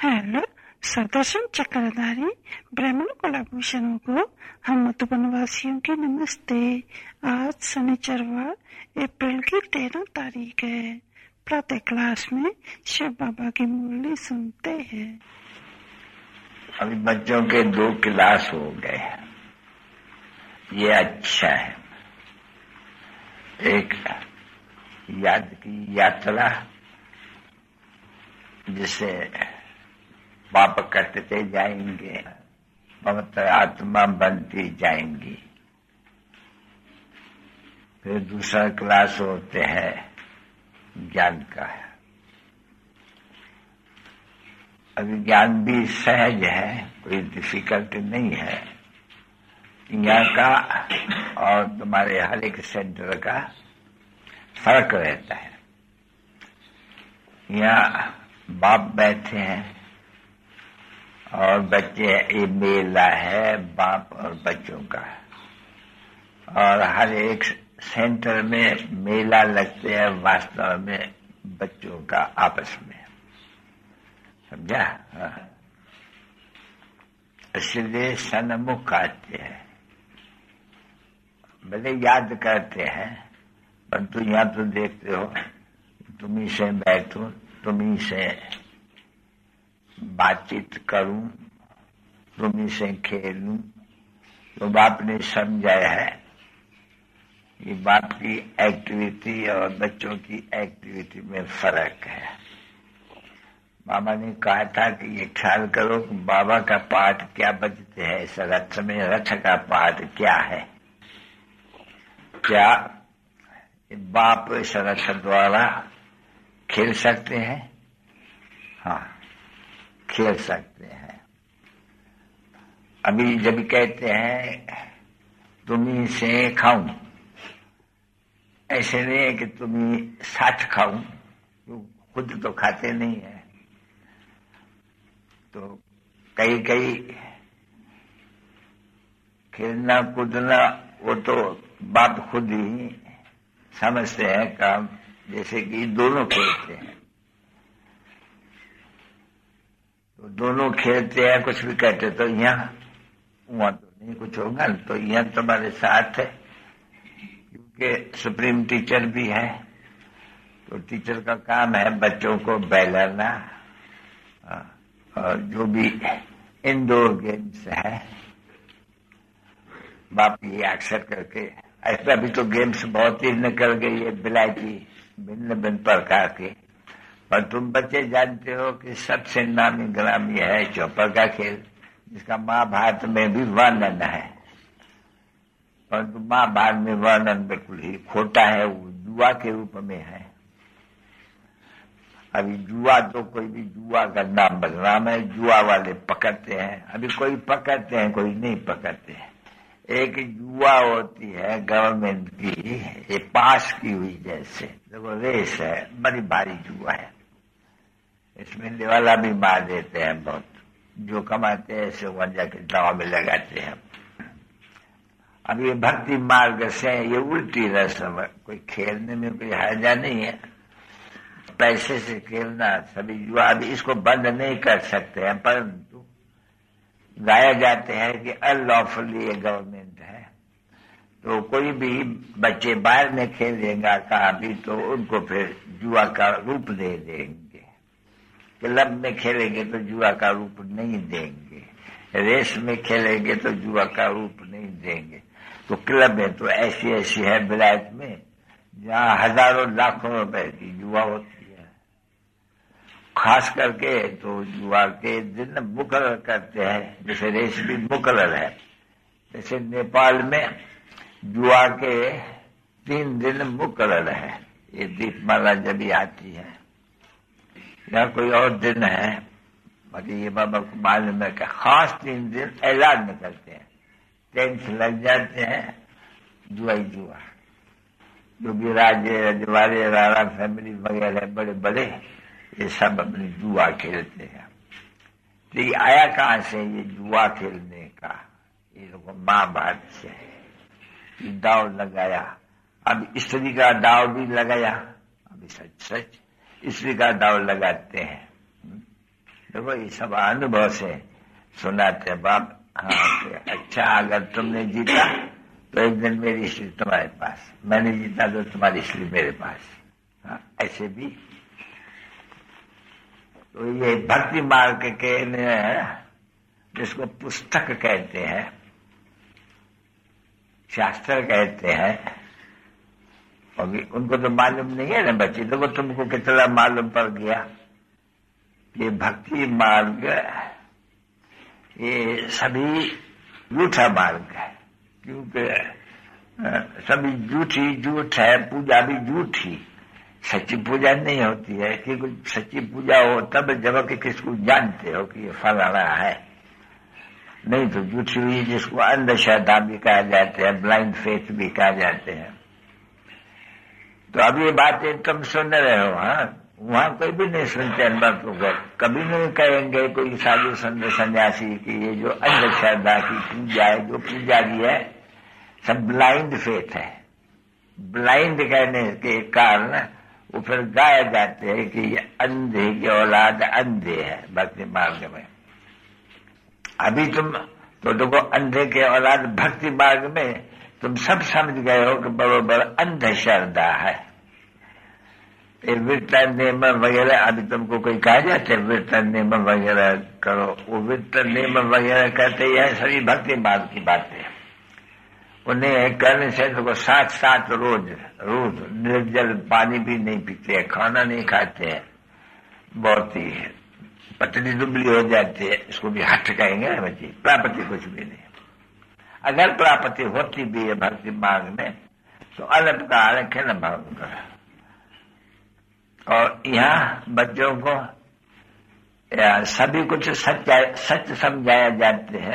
Hello सदर्शन चक्रधारी ब्राह्मण कुलाभूषणों को हम मधुबनवासियों की नमस्ते। आज शनिचरवार अप्रैल की 13 तारीख है। प्रातः क्लास में शिव बाबा की मुरली सुनते हैं। अभी बच्चों के 2 क्लास हो गए, ये अच्छा है। एक याद की यात्रा जिसे बाप कटते जाएंगे, पवित्र आत्मा बनती जाएंगी। फिर दूसरा क्लास होते हैं ज्ञान का। अभी ज्ञान भी सहज है, कोई डिफिकल्टी नहीं है। यहाँ का और तुम्हारे हर एक सेंटर का फर्क रहता है। यहाँ बाप बैठे हैं और बच्चे, ये मेला है बाप और बच्चों का। और हर एक सेंटर में मेला लगते हैं, वास्तव में बच्चों का आपस में, समझा? इसलिए सन्मुख आते हैं, भले याद करते हैं, परंतु यहाँ तो देखते हो, तुम्ही से बैठूं, तुम्ही से बातचीत करूं, तुम्ही से खेलूं, तो बाप ने समझाया है कि बाप की एक्टिविटी और बच्चों की एक्टिविटी में फर्क है। बाबा ने कहा था कि ये ख्याल करो कि बाबा का पाठ क्या बजते हैं इस रथ में, रथ का पाठ क्या है। क्या बाप इस रथ द्वारा खेल सकते हैं? हाँ, खेल सकते हैं। अभी जब कहते हैं तुम्ही से खाऊं, ऐसे नहीं है कि तुम्ही साथ खाऊं, खुद तो खाते नहीं है। तो कई खेलना कूदना वो तो बाप खुद ही समझते हैं काम, जैसे कि दोनों खेलते हैं। तो दोनों खेलते हैं, कुछ भी कहते, तो यहाँ वहां तो नहीं कुछ होगा। तो यहाँ तुम्हारे साथ है, क्योंकि सुप्रीम टीचर भी है। तो टीचर का काम है बच्चों को बहलाना, और जो भी इंडोर गेम्स है बाप ये अक्सर करके, ऐसा भी तो गेम्स बहुत ही निकल गई है विलायती, भिन्न प्रकार के। पर तुम बच्चे जानते हो कि सबसे नामी ग्रामी है चौपर का खेल, जिसका महाभारत में भी वर्णन है, परंतु महाभारत में वर्णन बिल्कुल ही खोटा है, वो जुआ के रूप में है। अभी जुआ तो कोई भी जुआ का नाम बदनाम है, जुआ वाले पकड़ते हैं, अभी कोई पकड़ते हैं कोई नहीं पकड़ते हैं। एक जुआ होती है गवर्नमेंट की, ये पास की हुई जैसे, देखो रेस है, बड़ी भारी जुआ है। इसमें निवाला भी मार देते हैं बहुत, जो कमाते हैं ऐसे वहां जाके दाव में लगाते हैं। अब ये भक्ति मार्ग से ये उल्टी रस्म है, कोई खेलने में कोई हर्जा नहीं है। पैसे से खेलना सभी जुआ, अभी इसको बंद नहीं कर सकते हैं, परंतु गाया जाते हैं कि अनलॉफुली ये गवर्नमेंट है, तो कोई भी बच्चे बाहर में खेलेगा कहाँ भी, तो उनको फिर जुआ का रूप दे देंगे। क्लब में खेलेंगे तो जुआ का रूप नहीं देंगे, रेस में खेलेंगे तो जुआ का रूप नहीं देंगे। तो क्लब में तो ऐसी है विलायत में, जहाँ हजारों लाखों रुपए की जुआ होती है। खास करके तो जुआ के दिन मुकर्रर करते हैं, जैसे रेस भी मुकर्रर है। जैसे नेपाल में जुआ के 3 दिन मुकर्रर है, ये दीपमाला जब भी आती है, या कोई और दिन है, बाकी ये बाबा को मालूम है कि खास 3 दिन ऐलान निकलते हैं, टेंट लग जाते हैं, जुआ ही जुआ। जो भी रजवाड़े राणा फैमिली वगैरह बड़े बड़े, ये सब अपनी जुआ खेलते हैं। तो ये आया कहाँ से ये जुआ खेलने का? ये लोग महाभारत से दाव लगाया। अब स्त्री का दाव भी लगाया, अभी सच स्त्री का दाव लगाते हैं। देखो ये सब अनुभव से सुनाते बाप। हाँ अच्छा, अगर तुमने जीता तो एक दिन मेरी हिस्ट्री तुम्हारे पास, मैंने जीता तो तुम्हारी हिस्ट्री मेरे पास। हाँ, ऐसे भी। तो ये भक्ति मार्ग के जिसको पुस्तक कहते हैं, शास्त्र कहते हैं, और उनको तो मालूम नहीं है ना बच्चे। देखो तुमको कितना मालूम पड़ गया। ये भक्ति मार्ग ये सभी झूठा मार्ग है, क्योंकि सभी झूठ है, पूजा भी झूठी, सच्ची पूजा नहीं होती है। क्योंकि सच्ची पूजा हो तब जब कि किसको जानते हो कि ये फलाना है, नहीं तो झूठी हुई, जिसको अंधश्रद्धा भी कहा जाते हैं, ब्लाइंड फेथ भी कहा जाते हैं। तो अब ये बातें तुम सुन रहे हो, हाँ, वहां कोई भी नहीं सुनते भक्तों को। कभी नहीं कहेंगे कोई साधु संत सन्यासी कि ये जो अंधश्रद्धा की पूजा है, जो पूजा की है, सब ब्लाइंड फेथ है। ब्लाइंड कहने के कारण वो फिर गाया जाते हैं कि ये अंधे की औलाद अंधे है भक्ति मार्ग में। अभी तुम तो देखो अंधे के औलाद भक्ति मार्ग में तुम सब समझ गए हो कि बरोबर अंधश्रद्धा है। विरतन नियम वगैरह अभी तुमको कोई कहा जाते हैं विरतन नियम वगैरह करो, वो विरतन नियम वगैरह कहते हैं सभी भक्ति मार्ग की बातें। उन्हें करने से तो 7 रोज निर्जल पानी भी नहीं पीते, खाना नहीं खाते हैं, बहुत ही पतली दुबली हो जाती है, इसको भी हट कहेंगे ना बच्चे। प्राप्ति कुछ भी नहीं। अगर प्राप्ति होती भी है भक्ति मार्ग में तो अल्पकाल है, क्षण भंकर। और यहाँ बच्चों को सभी कुछ सच समझाया जाते हैं,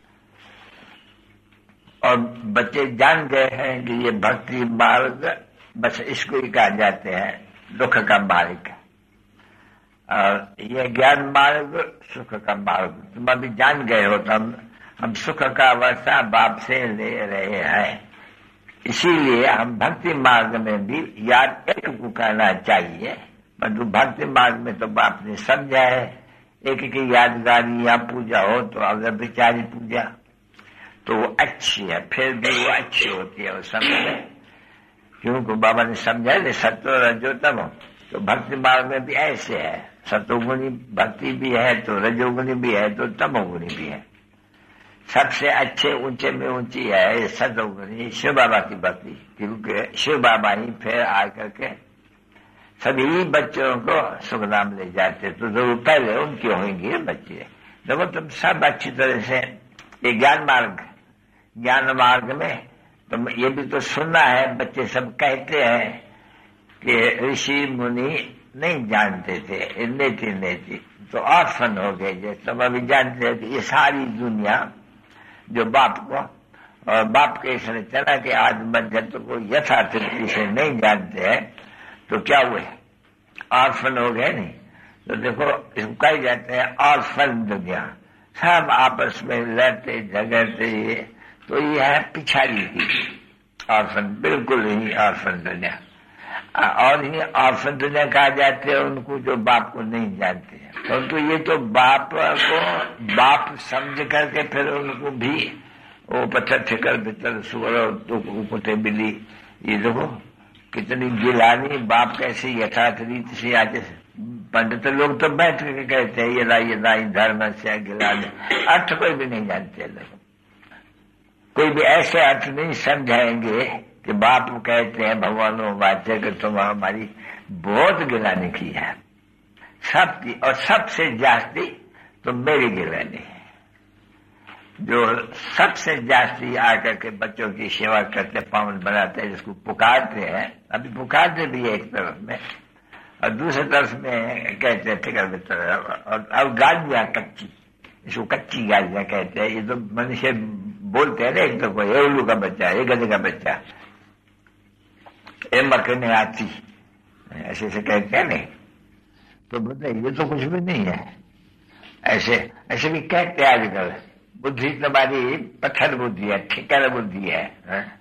और बच्चे जान गए हैं कि ये भक्ति मार्ग बस इसको ही कहा जाते हैं दुख का मार्ग, और ये ज्ञान मार्ग सुख का मार्ग। तुम अभी जान गए हो, तो हम सुख का वर्षा बाप से ले रहे हैं। इसीलिए हम भक्ति मार्ग में भी याद एक को कहना चाहिए, परंतु भक्ति मार्ग में तो बाप ने समझा है एक की यादगारी या पूजा हो तो अगर विचारी पूजा तो वो अच्छी है, फिर भी वो अच्छी होती है उस समय में, क्योंकि बाबा ने समझा है सत्व रजो तमो। तो भक्ति मार्ग में भी ऐसे है, सतोगुणी भक्ति भी है तो रजोगुणी भी है तो तमोगुणी भी है। सबसे अच्छे ऊंचे में ऊंची है सतोगुणी शिव बाबा की भक्ति, क्योंकि शिव बाबा ही फिर आकर के सभी बच्चों को सुख नाम ले जाते, तो जरूर पहले उनके होंगे बच्चे। देखो तुम सब अच्छी तरह से ये ज्ञान मार्ग में तुम ये भी तो सुनना है, बच्चे सब कहते हैं कि ऋषि मुनि नहीं जानते थे, नेति तो ऑर्फन हो गए। जैसे तुम अभी जानते हैं कि ये सारी दुनिया जो बाप को और बाप के इस रचना के आदि मध्य को यथार्थ रीति से नहीं जानते हैं, तो क्या हुए ऑर्फन हो गए। नहीं तो देखो इसको कहे जाते हैं ऑर्फन दुनिया, सब आपस में लड़ते झगड़ते, तो ये है पिछाड़ी की ऑर्फन, बिल्कुल ही ऑर्फन दुनिया। और ही ऑर्फन दुनिया कहा जाते हैं उनको जो बाप को नहीं जानते हैं, परंतु ये तो बाप को बाप समझ करके फिर उनको भी वो पत्थर ठेकर भीतर सुअर कुत्ते बिल्ली, ये देखो कितनी गिलानी बाप कैसे यथार्थ रीति से आज पंडित लोग तो बैठ के कहते हैं ये दाई धर्म से गिलानी, अर्थ कोई भी नहीं जानते लोग, कोई भी ऐसे अर्थ नहीं समझाएंगे कि बाप कहते हैं भगवानों वाच्य कि तुम हमारी बहुत गिलानी की है सबकी, और सबसे जास्ती तो मेरी गिलानी है। जो सबसे जास्ती आकर के बच्चों की सेवा करते पावन बनाते हैं, जिसको पुकारते हैं, अभी पुकारते भी है एक तरफ में और दूसरी तरफ में कहते हैं ठिकर भीतर, और गालियां कच्ची, इसको कच्ची गालियां कहते हैं। ये तो मनुष्य बोलते हैं ना, एक तो कोई उल्लू का बच्चा, एक गधे का बच्चा, ए मकने आती, ऐसे ऐसे कहते हैं नहीं, तो बोलते ये तो कुछ भी नहीं है, ऐसे भी कहते हैं आजकल। बुद्धि तुम्हारी पत्थर बुद्धि है, ठिकर बुद्धि है,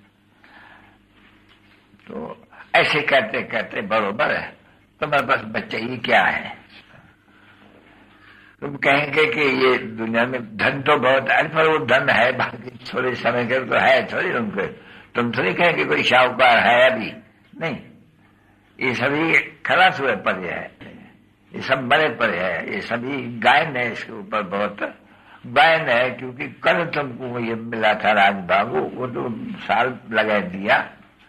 तो ऐसे करते करते बरोबर है तुम्हारे पास बच्चे ही क्या है। तो तुम कहेंगे कि ये दुनिया में धन तो बहुत है, पर वो धन है बाकी थोड़े समय के तो है थोड़ी उनको। तुम थोड़ी कहेंगे कोई शाहूकार है अभी नहीं। ये सभी खलास हुए पड़े है, ये सब मरे पड़े है, ये सभी गायन है, इसके ऊपर बहुत गायन है। क्योंकि कल तुमको ये मिला था राजभाग, वो तो साल लगा दिया,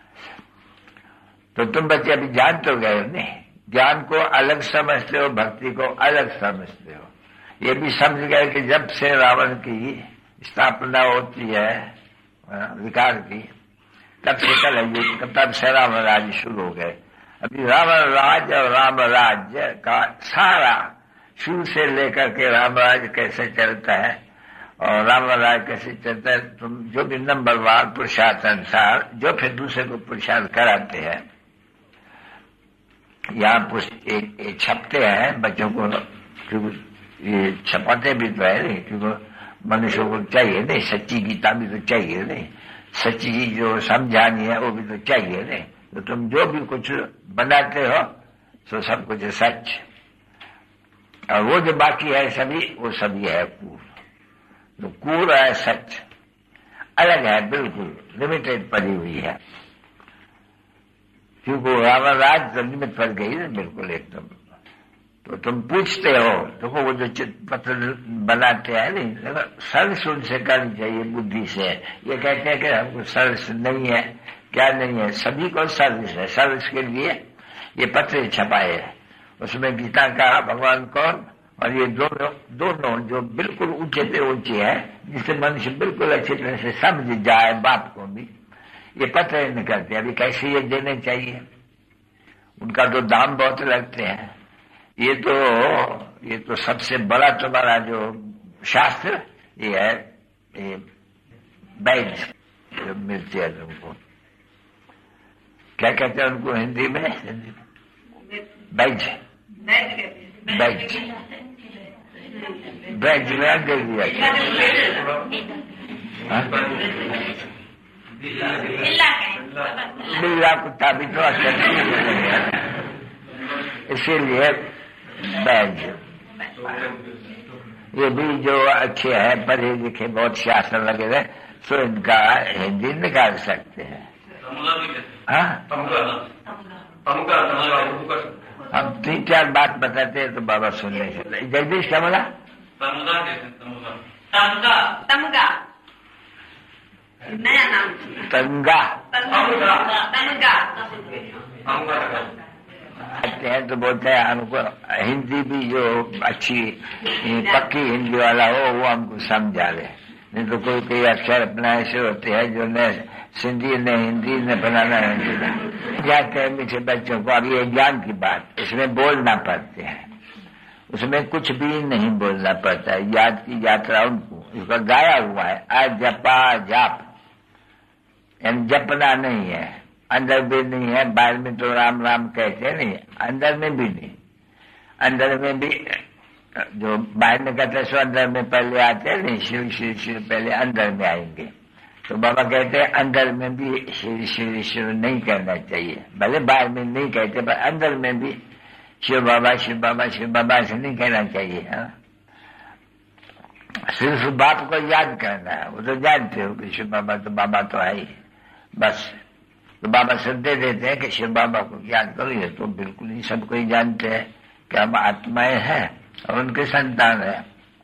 तो तुम बच्चे अभी जान तो गए नहीं। ज्ञान को अलग समझते हो, भक्ति को अलग समझते हो। ये भी समझ गए कि जब से रावण की स्थापना होती है विकार की, तब से तब से राम राज्य शुरू हो गए। अभी रावण राज और राम राज्य का सारा शुरू से लेकर के राम राज्य कैसे चलता है और राम राज्य कैसे चलता है, तुम जो भी नंबरवार पुरुषार्थ अनुसार जो फिर दूसरे को पुरुषार्थ कराते हैं, यहाँ छपते हैं बच्चों को, क्योंकि ये छपाते भी तो है नहीं, क्योंकि मनुष्य को चाहिए नहीं, सच्ची गीता भी तो चाहिए नहीं, सच्ची जो समझानी है वो भी तो चाहिए नहीं। तो तुम जो भी कुछ बनाते हो तो सब कुछ सच, और वो जो बाकी है सभी, वो सभी है कूर। तो कूर है सच अलग है, बिल्कुल लिमिटेड पड़ी हुई है। क्योंकि रावण राज तो लिमिट पड़ गई ना बिल्कुल एकदम। तो तुम पूछते हो, देखो वो जो पत्र बनाते हैं नहीं, सर्विस उनसे करनी चाहिए बुद्धि से। ये कहते हैं कि हमको सर्विस नहीं है, क्या नहीं है, सभी को सर्विस है। सर्विस के लिए ये पत्र छपाए हैं, उसमें गीता का भगवान कौन और ये दोनों जो बिल्कुल ऊंचे पे ऊंचे है, जिससे मनुष्य बिल्कुल अच्छी तरह से समझ जाए बात को भी, ये पत्र निकलते हैं। अभी कैसे ये देने चाहिए, उनका तो दाम बहुत लगते हैं। ये तो सबसे बड़ा तुम्हारा जो शास्त्र ये है, ये बैज जो मिलती है तुमको, क्या कहते हैं उनको हिंदी में? बैज बैज बैज में अंग्रेजी बिल्ला कुत्ता भी तो अच्छा इसीलिए बैज। ये भी जो अच्छे हैं पढ़े लिखे बहुत शास्त्र वगैरह, तो इनका हिंदी निकाल सकते हैं। हम 3-4 बात बताते हैं तो बाबा सुनने से। जगदीश क्या बोला? नया नाम तंगा आते हैं तो बोलते हैं हमको हिंदी भी जो अच्छी पक्की हिंदी वाला हो वो हमको समझा ले। नहीं तो कोई अक्षर अपना ऐसे होते हैं जो न सिंधी न हिंदी न बनाना हिंदी जाते हैं मीठे बच्चों को। अब ये ज्ञान की बात, इसमें बोलना पड़ते हैं, उसमें कुछ भी नहीं बोलना पड़ता है। याद की यात्रा उनको इसका गाया हुआ है, अजपा जाप, यानी जपना नहीं है, अंदर भी नहीं है। बाहर में तो राम राम कहते नहीं, अंदर में भी नहीं। अंदर में भी जो बाहर में कहते सो अंदर में पहले आते हैं नहीं, शिव शिव शिव पहले अंदर में आएंगे। तो बाबा कहते हैं अंदर में भी शिव शिव शिव नहीं कहना चाहिए, भले बाहर में नहीं कहते पर अंदर में भी शिव बाबा शिव बाबा शिव बाबा से नहीं कहना चाहिए। सिर्फ बाप को याद करना है, वो तो जानते हो कि शिव बाबा तो बाबा तो है ही बस। तो बाबा सुनते देते हैं कि शिव बाबा को याद करो, ये तो बिल्कुल ही सबको ही जानते हैं कि हम आत्माएं हैं और उनके संतान है,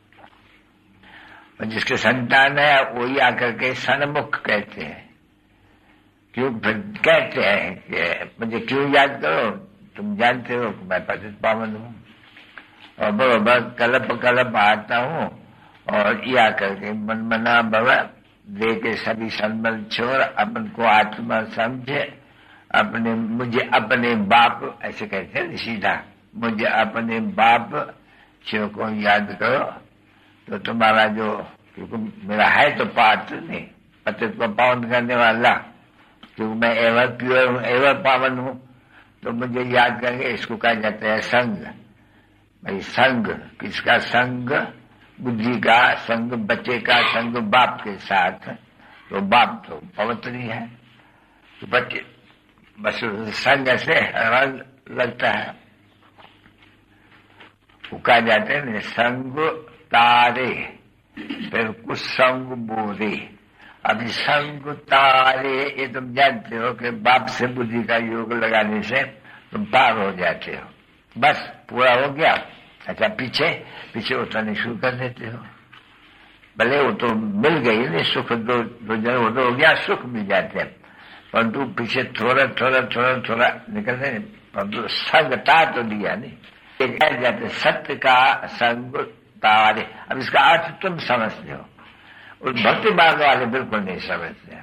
और जिसके संतान है वही आकर के सन्मुख कहते हैं। क्यों फिर कहते हैं कि मुझे क्यों याद करो, तुम जानते हो कि मैं पतित पावन हूँ और बरोबर कलप कलप आता हूँ, और ये आकर के मन मना भव दे के सभी संबल छोड़ अपन को आत्मा समझे, अपने मुझे अपने बाप ऐसे कहते हैं सीधा, मुझे अपने बाप शिव को याद करो तो तुम्हारा जो, क्योंकि मेरा है तो पात्र नहीं पतित को पावन करने वाला, क्योंकि मैं एवर प्योर हूँ एवर पावन हूँ, तो मुझे याद करेंगे। इसको कहा जाता है संग। भाई संग किसका संग? बुद्धि का संग, बच्चे का संग बाप के साथ। तो बाप तो पवित्र ही है, तो बच्चे बस संग से रंग लगता है। वो कहा जाते हैं संग तारे, फिर कुछ संग बोरे। अभी संग तारे ये तुम जानते हो कि बाप से बुद्धि का योग लगाने से तुम पार हो जाते हो, बस पूरा हो गया। अच्छा पीछे उतरने शुरू कर देते हो, भले वो तो मिल गई नहीं सुख, दो जन वो तो हो गया, सुख मिल जाते हैं, परंतु पीछे थोड़ा निकलते नहीं, परंतु संगता तो दिया नहीं। जाते सत्य का संग तारे। अब इसका अर्थ तुम समझते हो, उस भक्ति मार्ग वाले बिल्कुल नहीं समझते।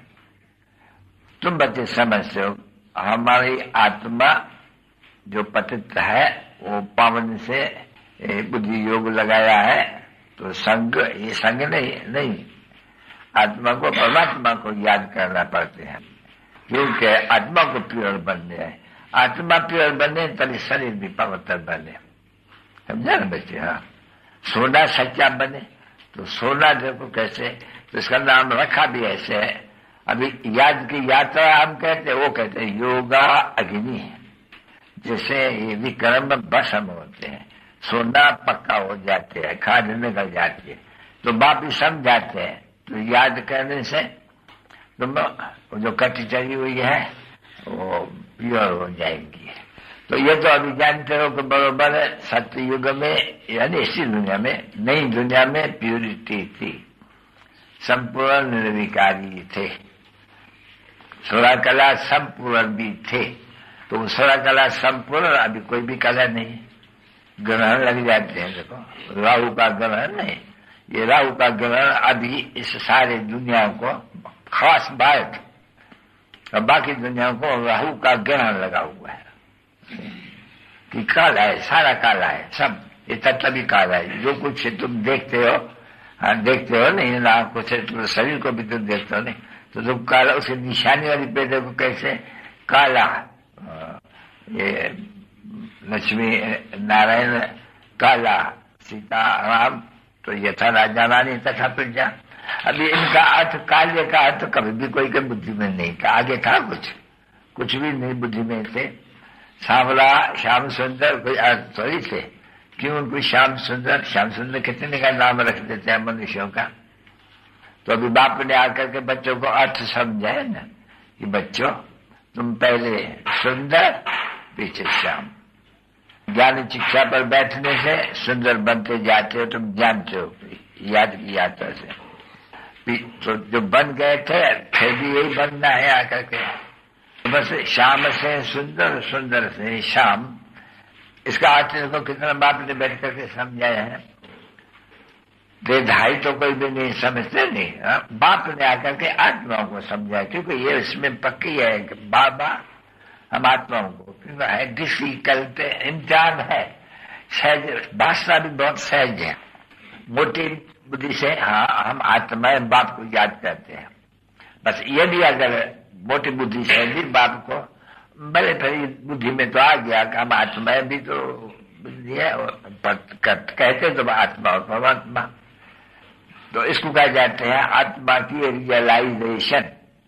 तुम बच्चे समझते हो हमारी आत्मा जो पतित है वो पावन से बुद्धि योग लगाया है, तो संग, ये संग नहीं, आत्मा को परमात्मा को याद करना पड़ते हैं, क्योंकि आत्मा को प्योर बनने है। आत्मा प्योर बने तभी शरीर भी पवित्र बने, समझा ना बच्चे। हाँ, सोना सच्चा बने तो सोना देखो कैसे, तो इसका नाम रखा भी ऐसे है। अभी याद की यात्रा हम कहते हैं, वो कहते हैं योगा अग्नि, जैसे ये विक्रम भस्म होते हैं, सोना पक्का हो जाते हैं, खाद निकल जाती है, तो बाप समझाते हैं। तो याद करने से तुम जो कटी चली हुई है वो प्योर हो जाएंगी। तो ये तो अभी जानते हो कि बरोबर है, सत्य युग में यानी इसी दुनिया में, नई दुनिया में प्योरिटी थी, संपूर्ण निर्विकारी थे, सोलह कला संपूर्ण भी थे। तो सोलह कला संपूर्ण, अभी कोई भी कला नहीं, ग्रहण लग जाते हैं। देखो राहु का ग्रहण नहीं, ये राहु का ग्रहण अभी इस सारे दुनिया को, खास भारत और बाकी दुनिया को राहु का ग्रहण लगा हुआ है कि काला है, सारा काला है, सब ये तत्व भी काला है। जो कुछ तुम देखते हो, हाँ देखते हो नहीं, ना आंखों से, तुम शरीर को भी तुम देखते हो नहीं, तो तुम काला, उसकी निशानी वाली पे देखो कैसे काला, ये लक्ष्मी नारायण काला, सीता राम, तो यथा राजा रानी तथा प्रजा। अभी इनका अर्थ, काले का अर्थ कभी भी कोई के बुद्धि में नहीं था, आगे था कुछ भी नहीं बुद्धि में थे। सांवला श्याम सुंदर कोई अर्थ थोड़ी थे, क्यों उनको श्याम सुंदर कितने का नाम रख देते हैं मनुष्यों का। तो अभी बाप ने आकर के बच्चों को अर्थ समझाए ना कि बच्चों तुम पहले सुंदर पीछे श्याम, ज्ञान शिक्षा पर बैठने से सुंदर बनते जाते हो, तुम जानते हो याद की यात्रा से। तो जो बन गए थे फिर भी यही बनना है आकर के, बस श्याम से सुंदर, सुंदर से श्याम। इसका अर्थ देखो कितना बाप ने बैठ करके समझाया है। देधाई तो कोई भी नहीं समझते नहीं, बाप ने आकर के आत्माओं को समझाया, क्योंकि ये इसमें पक्की है कि बाबा हम आत्माओं को, क्योंकि है डिफिकल्ट इम्तिहान है, सहज भाषा भी बहुत सहज है, मोटी बुद्धि से हाँ हम आत्माएं बाप को याद करते हैं। बस ये भी अगर मोटी बुद्धि से भी बाप को, भले फिर बुद्धि में तो आ गया कि हम आत्माएं भी तो बुद्धि है, कहते तो आत्मा और परमात्मा, तो इसको कहा जाते हैं आत्मा की रियलाइजेशन।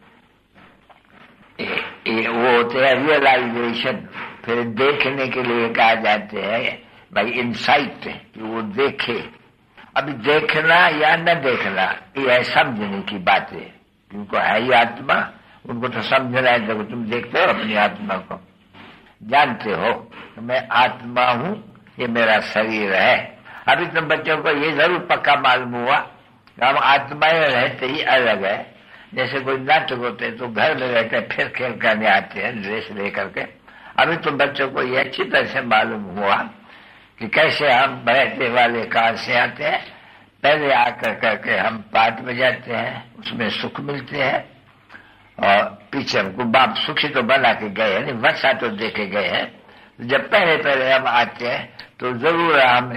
वो होते हैं रियलाइजेशन। फिर देखने के लिए कहा जाते हैं भाई इनसाइट, कि वो देखे। अभी देखना या न देखना ये समझने की बात है, क्योंकि है ही आत्मा, उनको तो समझना है। देखो तुम देखते हो अपनी आत्मा को, जानते हो तो मैं आत्मा हूं, ये मेरा शरीर है। अभी तुम बच्चों को ये जरूर पक्का मालूम हुआ कि हम आत्माएं रहते ही अलग है। जैसे कोई नाटक होते हैं तो घर में रहते हैं, फिर खेल करने आते हैं ड्रेस लेकर के। अभी तुम बच्चों को ये अच्छी तरह से मालूम हुआ कि कैसे हम बैठने वाले कहां से आते हैं। पहले आकर करके हम पाठ बजाते हैं, उसमें सुख मिलते हैं, और पीछे हमको बाप सुखी तो बना के गए हैं, वर्षा तो देके गए हैं। जब पहले हम आते हैं तो जरूर हम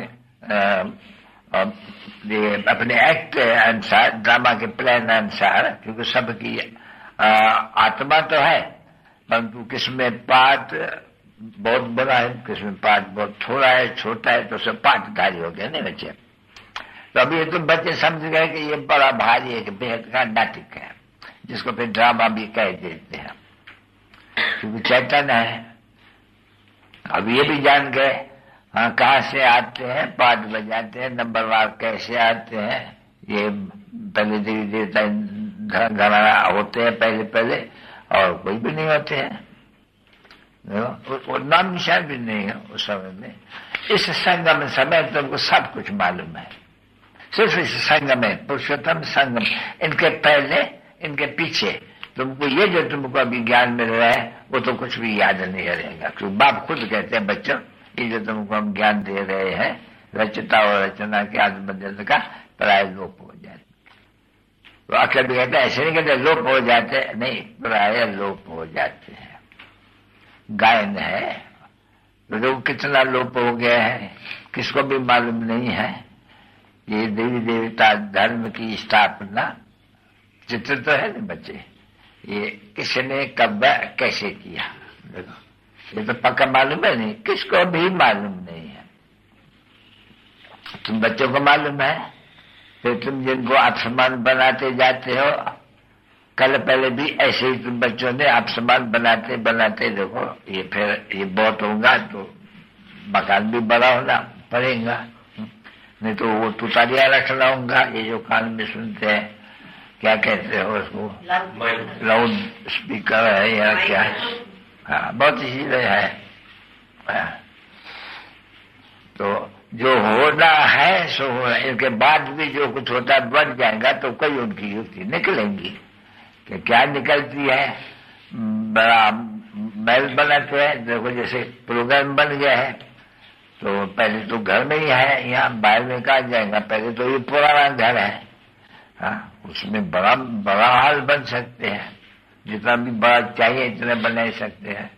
अपने एक्ट अनुसार, ड्रामा के प्लान अनुसार, क्योंकि सबकी आत्मा तो है, परंतु किसमें पाठ बहुत बड़ा है, किसमें पाठ बहुत थोड़ा है, छोटा है, तो सब पाठधारी हो गए नहीं बच्चे। तो अभी तुम बच्चे समझ गए कि ये बड़ा भारी एक बेहद का नाटक है, जिसको फिर ड्रामा भी कह देते हैं, क्योंकि चैतन्य है। अब ये भी जान गए हाँ, कहाँ से आते हैं, पाठ बजाते हैं, नंबरवार कैसे आते हैं, ये पहले धीरे धीरे घराना होते हैं पहले, और कोई भी नहीं होते हैं, नाम निशान भी नहीं है उस समय में। इस संगम समय तुमको सब कुछ मालूम है, सिर्फ इस संगम में, पुरुषोत्तम संगम, इनके पहले इनके पीछे तुमको ये जो तुमको अभी ज्ञान मिल रहा है वो तो कुछ भी याद नहीं रहेगा, क्योंकि बाप खुद कहते हैं बच्चों ये जो तुमको हम ज्ञान दे रहे हैं रचता और रचना के आत्मबंधन का प्राय लोप हो जाते। तो अक्सर भी कहते हैं, ऐसे नहीं कहते लोप हो जाते, नहीं, प्राय लोप हो जाते हैं। गायन है तो कितना लोप हो गया है किसको भी मालूम नहीं है। ये देवी देवता धर्म की स्थापना चित्र तो है ना बच्चे, ये किसने कब कैसे किया, देखो ये तो पक्का मालूम है नहीं, किसको भी मालूम नहीं है। तुम बच्चों को मालूम है, फिर तुम जिनको आप समान बनाते जाते हो, कल पहले भी ऐसे ही तुम बच्चों ने आप समान बनाते बनाते देखो ये फिर ये बहुत होगा तो मकान भी बड़ा होना पड़ेगा, नहीं तो वो तुतारिया रखना होगा। ये जो कान में सुनते हैं क्या कहते हो उसको, लाउड स्पीकर है या क्या है, हाँ बहुत इसीलिए है। हाँ। तो जो होना है सो होना, इनके बाद भी जो कुछ होता बढ़ जाएगा तो कई उनकी युक्ति निकलेंगी कि क्या निकलती है। बड़ा महल बनाते हैं, देखो जैसे प्रोग्राम बन गया है तो पहले तो घर में ही है, यहाँ बाहर में कहा जाएगा, पहले तो ये पुराना घर है, हाँ उसमें बड़ा बड़ा हाल बन सकते हैं, जितना भी बड़ा चाहिए इतना बना सकते हैं,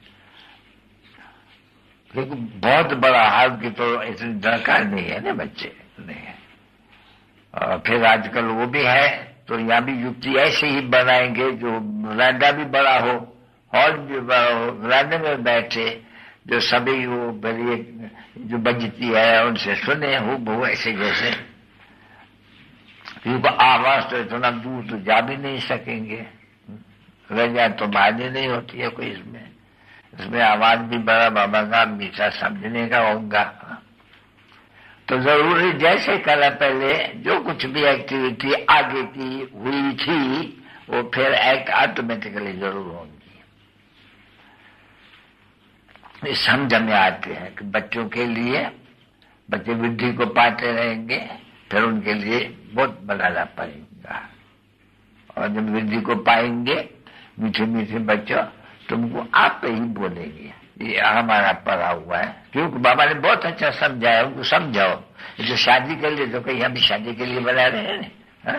क्योंकि बहुत बड़ा हाल की तो इतनी दरकार नहीं है ना बच्चे, नहीं है। और फिर आजकल वो भी है तो यहाँ भी युक्ति ऐसे ही बनाएंगे जो वरांडा भी बड़ा हो, हॉल भी बड़ा हो, वरांडे में बैठे जो सभी वो बड़ी जो बजती है उनसे सुने हो वो ऐसे जैसे, क्योंकि आवाज तो इतना दूर तो जा भी नहीं सकेंगे, रह जाए तो बात नहीं होती है कोई इसमें आवाज भी बड़ा बाबा का मीठा समझने का होगा। तो जरूरी जैसे कल पहले जो कुछ भी एक्टिविटी आगे की हुई थी वो फिर एक ऑटोमेटिकली जरूर होंगी। इस समझ में आते हैं कि बच्चों के लिए बच्चे बुद्धि को पाते रहेंगे, फिर उनके लिए बहुत बनाना पड़ेगा। और जब बुद्धि को पाएंगे मीठे मीठे बच्चों तुमको आप ही बोलेंगे, ये हमारा पढ़ा हुआ है, क्योंकि बाबा ने बहुत अच्छा समझाया, उनको समझाओ। जो शादी के लिए तो कहीं हम भी शादी के लिए बना रहे हैं ना,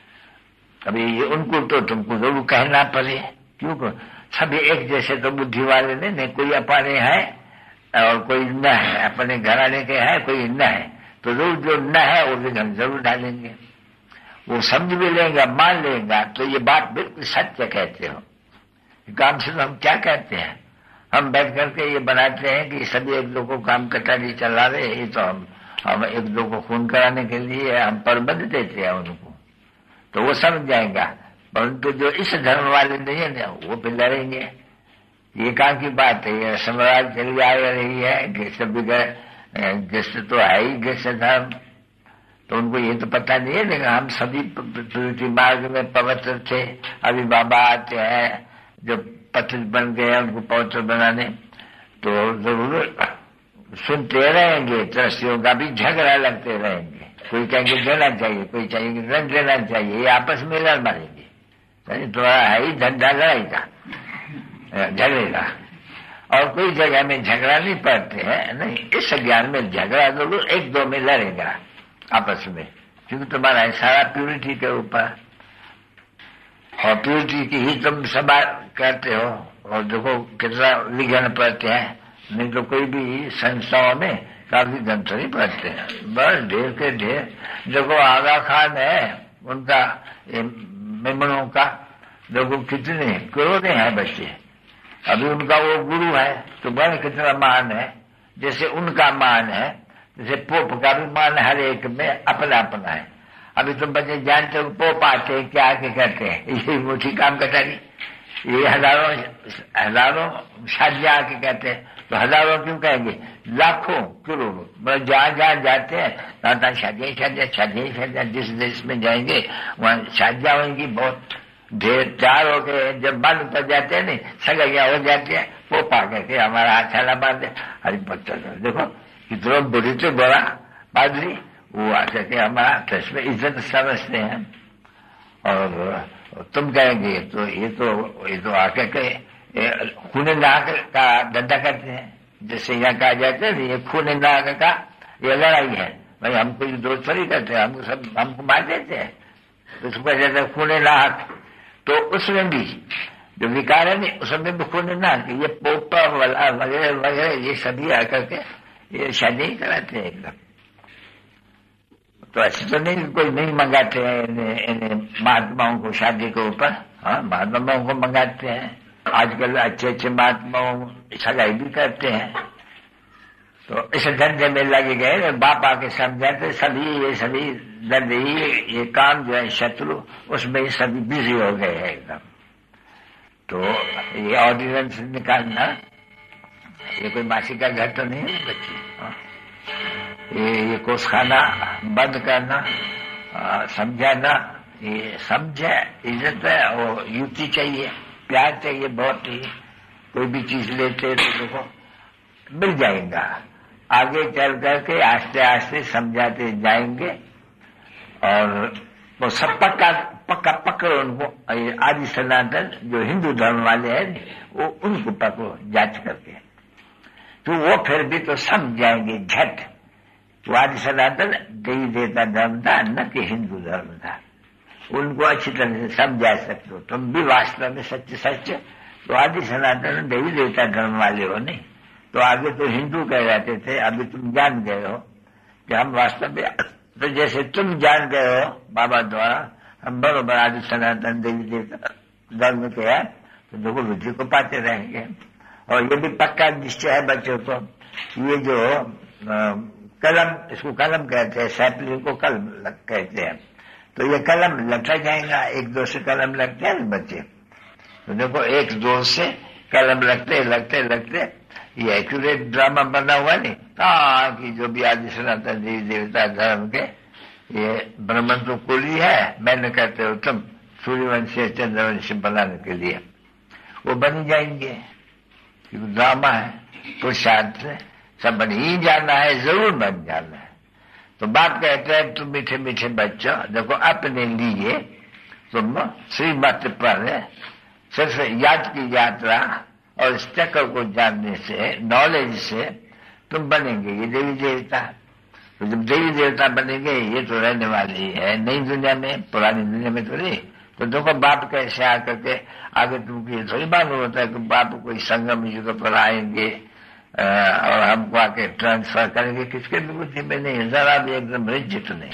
अभी उनको तो तुमको जरूर कहना पड़े, क्योंकि सभी एक जैसे तो बुद्धि वाले नहीं, कोई अपने है और कोई न है, अपने घराने के है कोई न है, तो जो न है वो भी हम जरूर डालेंगे, वो समझ भी लेगा मान लेगा। तो ये बात बिल्कुल सत्य कहते हो। काम से तो हम क्या कहते हैं, हम बैठ करके ये बनाते हैं कि सभी एक दो को काम कटारी चला रहे, ये तो हम एक दो को खून कराने के लिए हम प्रबंध देते हैं उनको, तो वो समझ जाएगा। परंतु जो इस धर्म वाले नहीं है ना वो भी लड़ेंगे। ये कहाँ की बात है, ये सम्राट चली आ रही है, गृहस्थ तो है ही गृहस्थ धर्म, तो उनको ये तो पता नहीं है। लेकिन हम सभी प्रवृत्ति मार्ग में पवित्र थे, अभी बाबा आते हैं जो पतित बन गए हैं उनको पवित्र बनाने, तो जरूर सुनते रहेंगे, त्रस्तियों का भी झगड़ा लगते रहेंगे, कोई कहेंगे देना चाहिए, कोई चाहिए न देना चाहिए, ये आपस में लड़ मारेंगे। तुम्हारा है ही धंधा लड़ाई का, झगड़े का, और कोई जगह में झगड़ा नहीं पड़ते हैं, नहीं इस ज्ञान में झगड़ा जरूर एक दो में लड़ेगा आपस में, क्योंकि तुम्हारा है सारा प्यूरिटी के ऊपर, और प्यूरिटी की ही तुम सभा करते हो। और देखो कितना विघ्न पड़ते हैं, नहीं तो कोई भी संस्थाओं में काफी ग्रंथ नहीं पढ़ते हैं, बस ढेर के ढेर। देखो आगा खान है उनका मेमनों का, देखो कितने करोड़े हैं बच्चे, अभी उनका वो गुरु है तो बड़ा कितना मान है, जैसे उनका मान है जैसे पोप का भी मान हर एक में अपना अपना है। अभी तुम बच्चे जानते हो पोप आते हैं क्या आके करते हैं, ये मुठी काम कटारी, ये हजारों शादियां आके कहते हैं, तो हजारों क्यों कहेंगे, लाखों करोड़ों, मतलब जहां जहां जाते हैं वहां शादियां, जिस देश में जाएंगे वहां शादियां होंगी, बहुत ढेर चार हो गए। जब मालूम पड़ जाते हैं नहीं, सगाइयां हो जाती है, वो पा करके हमारा हाथ छाला बांधे, अरे बच्चा देखो कितना बुरी तो बड़ा पादरी, वो आकर के हमारा ट्रस्ट में इज्जत समझते हैं। और तुम कहेंगे तो ये तो आकर के खून नाक का धंधा करते हैं, जैसे यहाँ कहा जाता है ये खून नाक का ये लड़ाई है, भाई हमको ये दोस्त थोड़ी करते हैं, हमको मार देते हैं, उसको कहते हैं खून नाक। तो उसमें भी जो विकार है नहीं, उसमें भी खून नाक, ये पोपा वाला वगैरह वगैरह ये सभी आकर के ये शादी ही कराते हैं एकदम। तो ऐसे तो नहीं कोई नहीं मंगाते हैं महात्माओं को शादी के ऊपर, हाँ महात्माओं को मंगाते हैं। आजकल अच्छे अच्छे महात्माओं सगाई भी करते हैं। तो इस धंधे में लगे गए, बाप आके समझाते सभी धंधे ये काम जो है शत्रु, उसमें ही सभी बिजी हो गए हैं एकदम। तो ये ऑर्डिनेंस निकालना, ये कोई मासी का घर तो नहीं है बच्ची, ये कोसखाना बंद करना, समझाना, ये समझे इज्जत है और युक्ति चाहिए, प्यार चाहिए बहुत ही। कोई भी चीज लेते तो देखो मिल जाएगा, आगे चल करके आस्ते आस्ते समझाते जाएंगे और वो सब पक्का पकड़ो उनको। आदि सनातन जो हिंदू धर्म वाले हैं वो उनको पकड़ो जांच करके, तो वो फिर भी तो समझ जाएंगे झट। तो आदि सनातन देवी देवता धर्म था, न कि हिंदू धर्म था, उनको अच्छी तरह से समझा सकते हो। तुम भी वास्तव में सच तो आदि सनातन देवी देवता धर्म वाले हो नहीं, तो आगे तो हिंदू कह रहते थे, अभी तुम जान गए हो कि हम वास्तव में, तो जैसे तुम जान गए हो बाबा द्वारा हम बरोबर आदि सनातन देवी देवता धर्म के हैं, तो देखो रुचि को पाते रहेंगे। और ये भी पक्का निश्चय है बच्चों को, ये जो कलम, इसको कलम कहते हैं, सैपलिंग को कलम कहते हैं, तो ये कलम लगता जाएगा, एक दो से कलम लगते हैं बच्चे। तो देखो एक दो से कलम लगते ये एक्यूरेट ड्रामा बना हुआ नहीं, कि जो भी आदि सनातन देवी देवता धर्म के ये ब्रह्मन तो कुली है, मैंने कहते हो तुम सूर्यवंशी चंद्रवंशी बनाने के लिए वो बन जाएंगे, ड्रामा है, पुरुषार्थ से सब बन ही जाना है, जरूर बन जाना है। तो बाप कहते हैं तुम मीठे मीठे बच्चों देखो अपने लिए तुम श्रीमत पर सिर्फ याद की यात्रा और इस चक्र को जानने से, नॉलेज से तुम बनेंगे ये देवी देवता। तो जब देवी देवता बनेंगे ये तो रहने वाले ही है नई दुनिया में, पुरानी दुनिया में तो नहीं। तो देखो बाप कैसे आकर के आगे तुमको ये थोड़ी मालूम होता है कि बाप कोई संगम युग पर आएंगे और हमको आके ट्रांसफर करेंगे, किसके भी बुद्धि में नहीं, जरा भी एकदम रिजिट नहीं।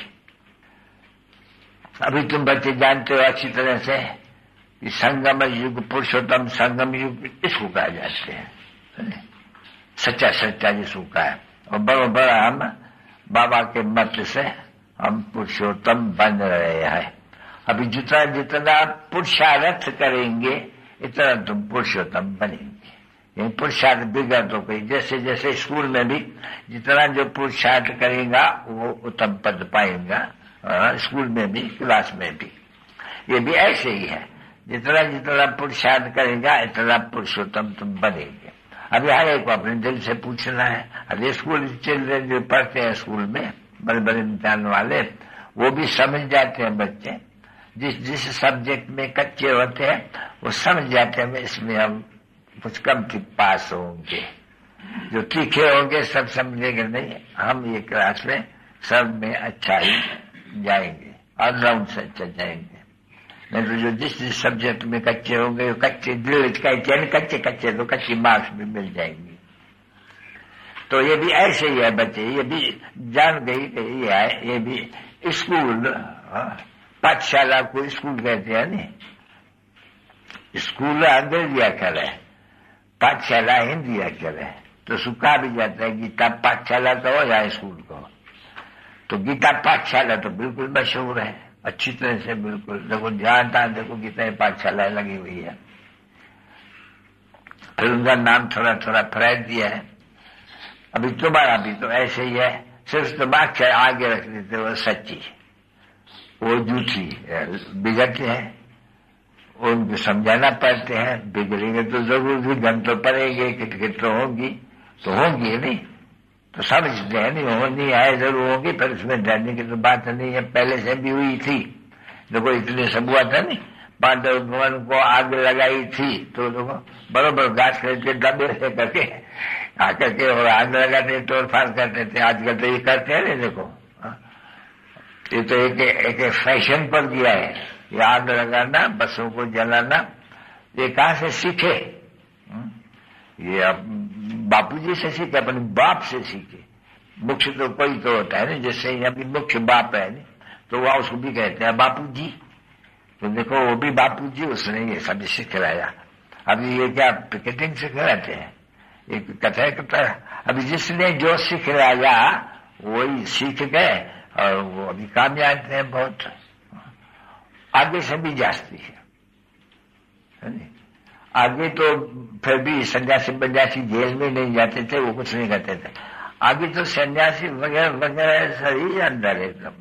अभी तुम बच्चे जानते हो अच्छी तरह से कि संगम युग, पुरुषोत्तम संगम युग इसको कहा जाते हैं, सच्चा जिसको कहा है। और बराबर हम बाबा के मत से हम पुरुषोत्तम बन रहे हैं। अभी जितना पुरुषार्थ करेंगे इतना तुम पुरुषोत्तम बनेंगे। ये पुरुषार्थ बिगड़ तो कोई, जैसे जैसे स्कूल में भी जितना जो पुरुषार्थ करेगा वो उत्तम पद पाएगा, स्कूल में भी क्लास में भी ये भी ऐसे ही है, जितना पुरुषार्थ करेगा इतना पुरुषोत्तम तुम बनेंगे। अभी हर एक को अपने दिल से पूछना है। अरे स्कूल चिल्ड्रन जो पढ़ते हैं स्कूल में, बड़े बड़े इम्तिहान वाले, वो भी समझ जाते हैं बच्चे, जिस सब्जेक्ट में कच्चे होते हैं वो समझ जाते हैं इसमें हम कुछ कम ठीक पास होंगे। जो तीखे होंगे सब समझेंगे नहीं, हम ये क्लास में सब में अच्छा ही जाएंगे, ऑलराउंड से अच्छा जाएंगे। नहीं तो जो जिस सब्जेक्ट में कच्चे होंगे वो कच्चे दिल कच्चे तो कच्ची मार्क्स भी मिल जाएंगी। तो ये भी ऐसे ही है बच्चे, ये भी जान गई कि ये है, ये भी स्कूल, पाठशाला को स्कूल कहते हैं नहीं, स्कूल अंग्रेजी अक्षर है, पाठशाला हिंदी अक्षर है, तो सुखा भी जाता है गीता पाठशाला तो हो या स्कूल को। तो गीता पाठशाला तो बिल्कुल मशहूर है, अच्छी तरह से बिल्कुल। देखो ध्यान था, देखो कितने पाठशाला लगी हुई है। फिर उनका नाम थोड़ा थोड़ा फैला दिया है, अभी तुम्हारा भी तो ऐसे ही है, सिर्फ दिमाग से आगे रख देते वो सच्ची, वो झूठी बिगड़ते हैं, उनको समझाना पड़ते हैं। बिगड़ेंगे तो जरूर भी गन तो पड़ेंगे, किटकिट तो होगी नहीं, तो समझते हैं नहीं होनी है, जरूर होगी, पर उसमें डरने की तो बात नहीं है, पहले से भी हुई थी। देखो इतने सब हुआ था नहीं, पांडव भवन को आग लगाई थी तो देखो बरोबर गाछ खरीद के डब्बे से करके आकर के और आग लगाते तोड़ फाड़ करते थे। आजकल तो ये करते हैं नहीं, देखो ये तो एक फैशन पर दिया है, ये आग लगाना, बसों को जलाना, ये कहां से सीखे? ये अब बापूजी से सीखे, अपने बाप से सीखे। मुख्य तो कोई तो होता है ना, जैसे अभी मुख्य बाप है नहीं, तो वह उसको भी कहते हैं बापूजी। तो देखो वो भी बापूजी, उसने ये सब सिखलाया। अभी ये क्या पिकेटिंग सिखलाते हैं, एक कथा करता है। अभी जिसने जो सिखलाया वही सीख गए और वो अभी कामयाब हैं बहुत, आगे से भी जाती है। आगे तो फिर भी सन्यासी जेल में नहीं जाते थे, वो कुछ नहीं करते थे। आगे तो सन्यासी वगैरह वगैरह सही अंदर एकदम,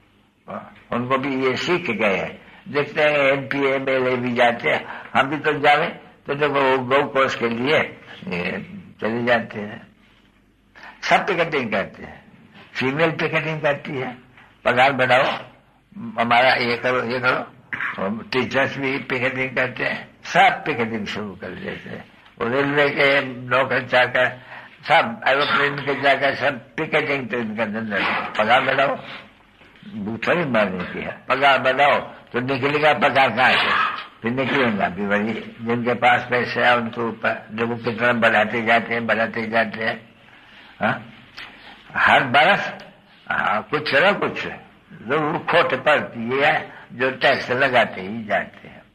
उनको भी ये सीख गए हैं। देखते हैं MP MLA भी जाते हैं, हम भी तो जावे तो देखो गौ कोष के लिए चले जाते हैं। सब पिकेटिंग करते हैं, फीमेल पिकेटिंग करती है, पगार बढ़ाओ, हमारा ये करो। टीचर्स भी पिकेटिंग करते हैं, सब पिकेटिंग शुरू कर देते हैं। और रेलवे के नौकर चाकर सब, एरोप्लेन के जाकर सब पिकेटिंग ट्रेन का धंधा, पगार बढ़ाओ, भूखा ही मारने की है, पगार बढ़ाओ तो निकलेगा पगार कहाँ से? फिर निकलेगा भी वही जिनके पास पैसे है उनके ऊपर, जो कितना बढ़ाते जाते हैं। हाँ? हर बरस कुछ न कुछ जरूर खोट पड़ती है, जो टैक्स लगाते ही जाते हैं।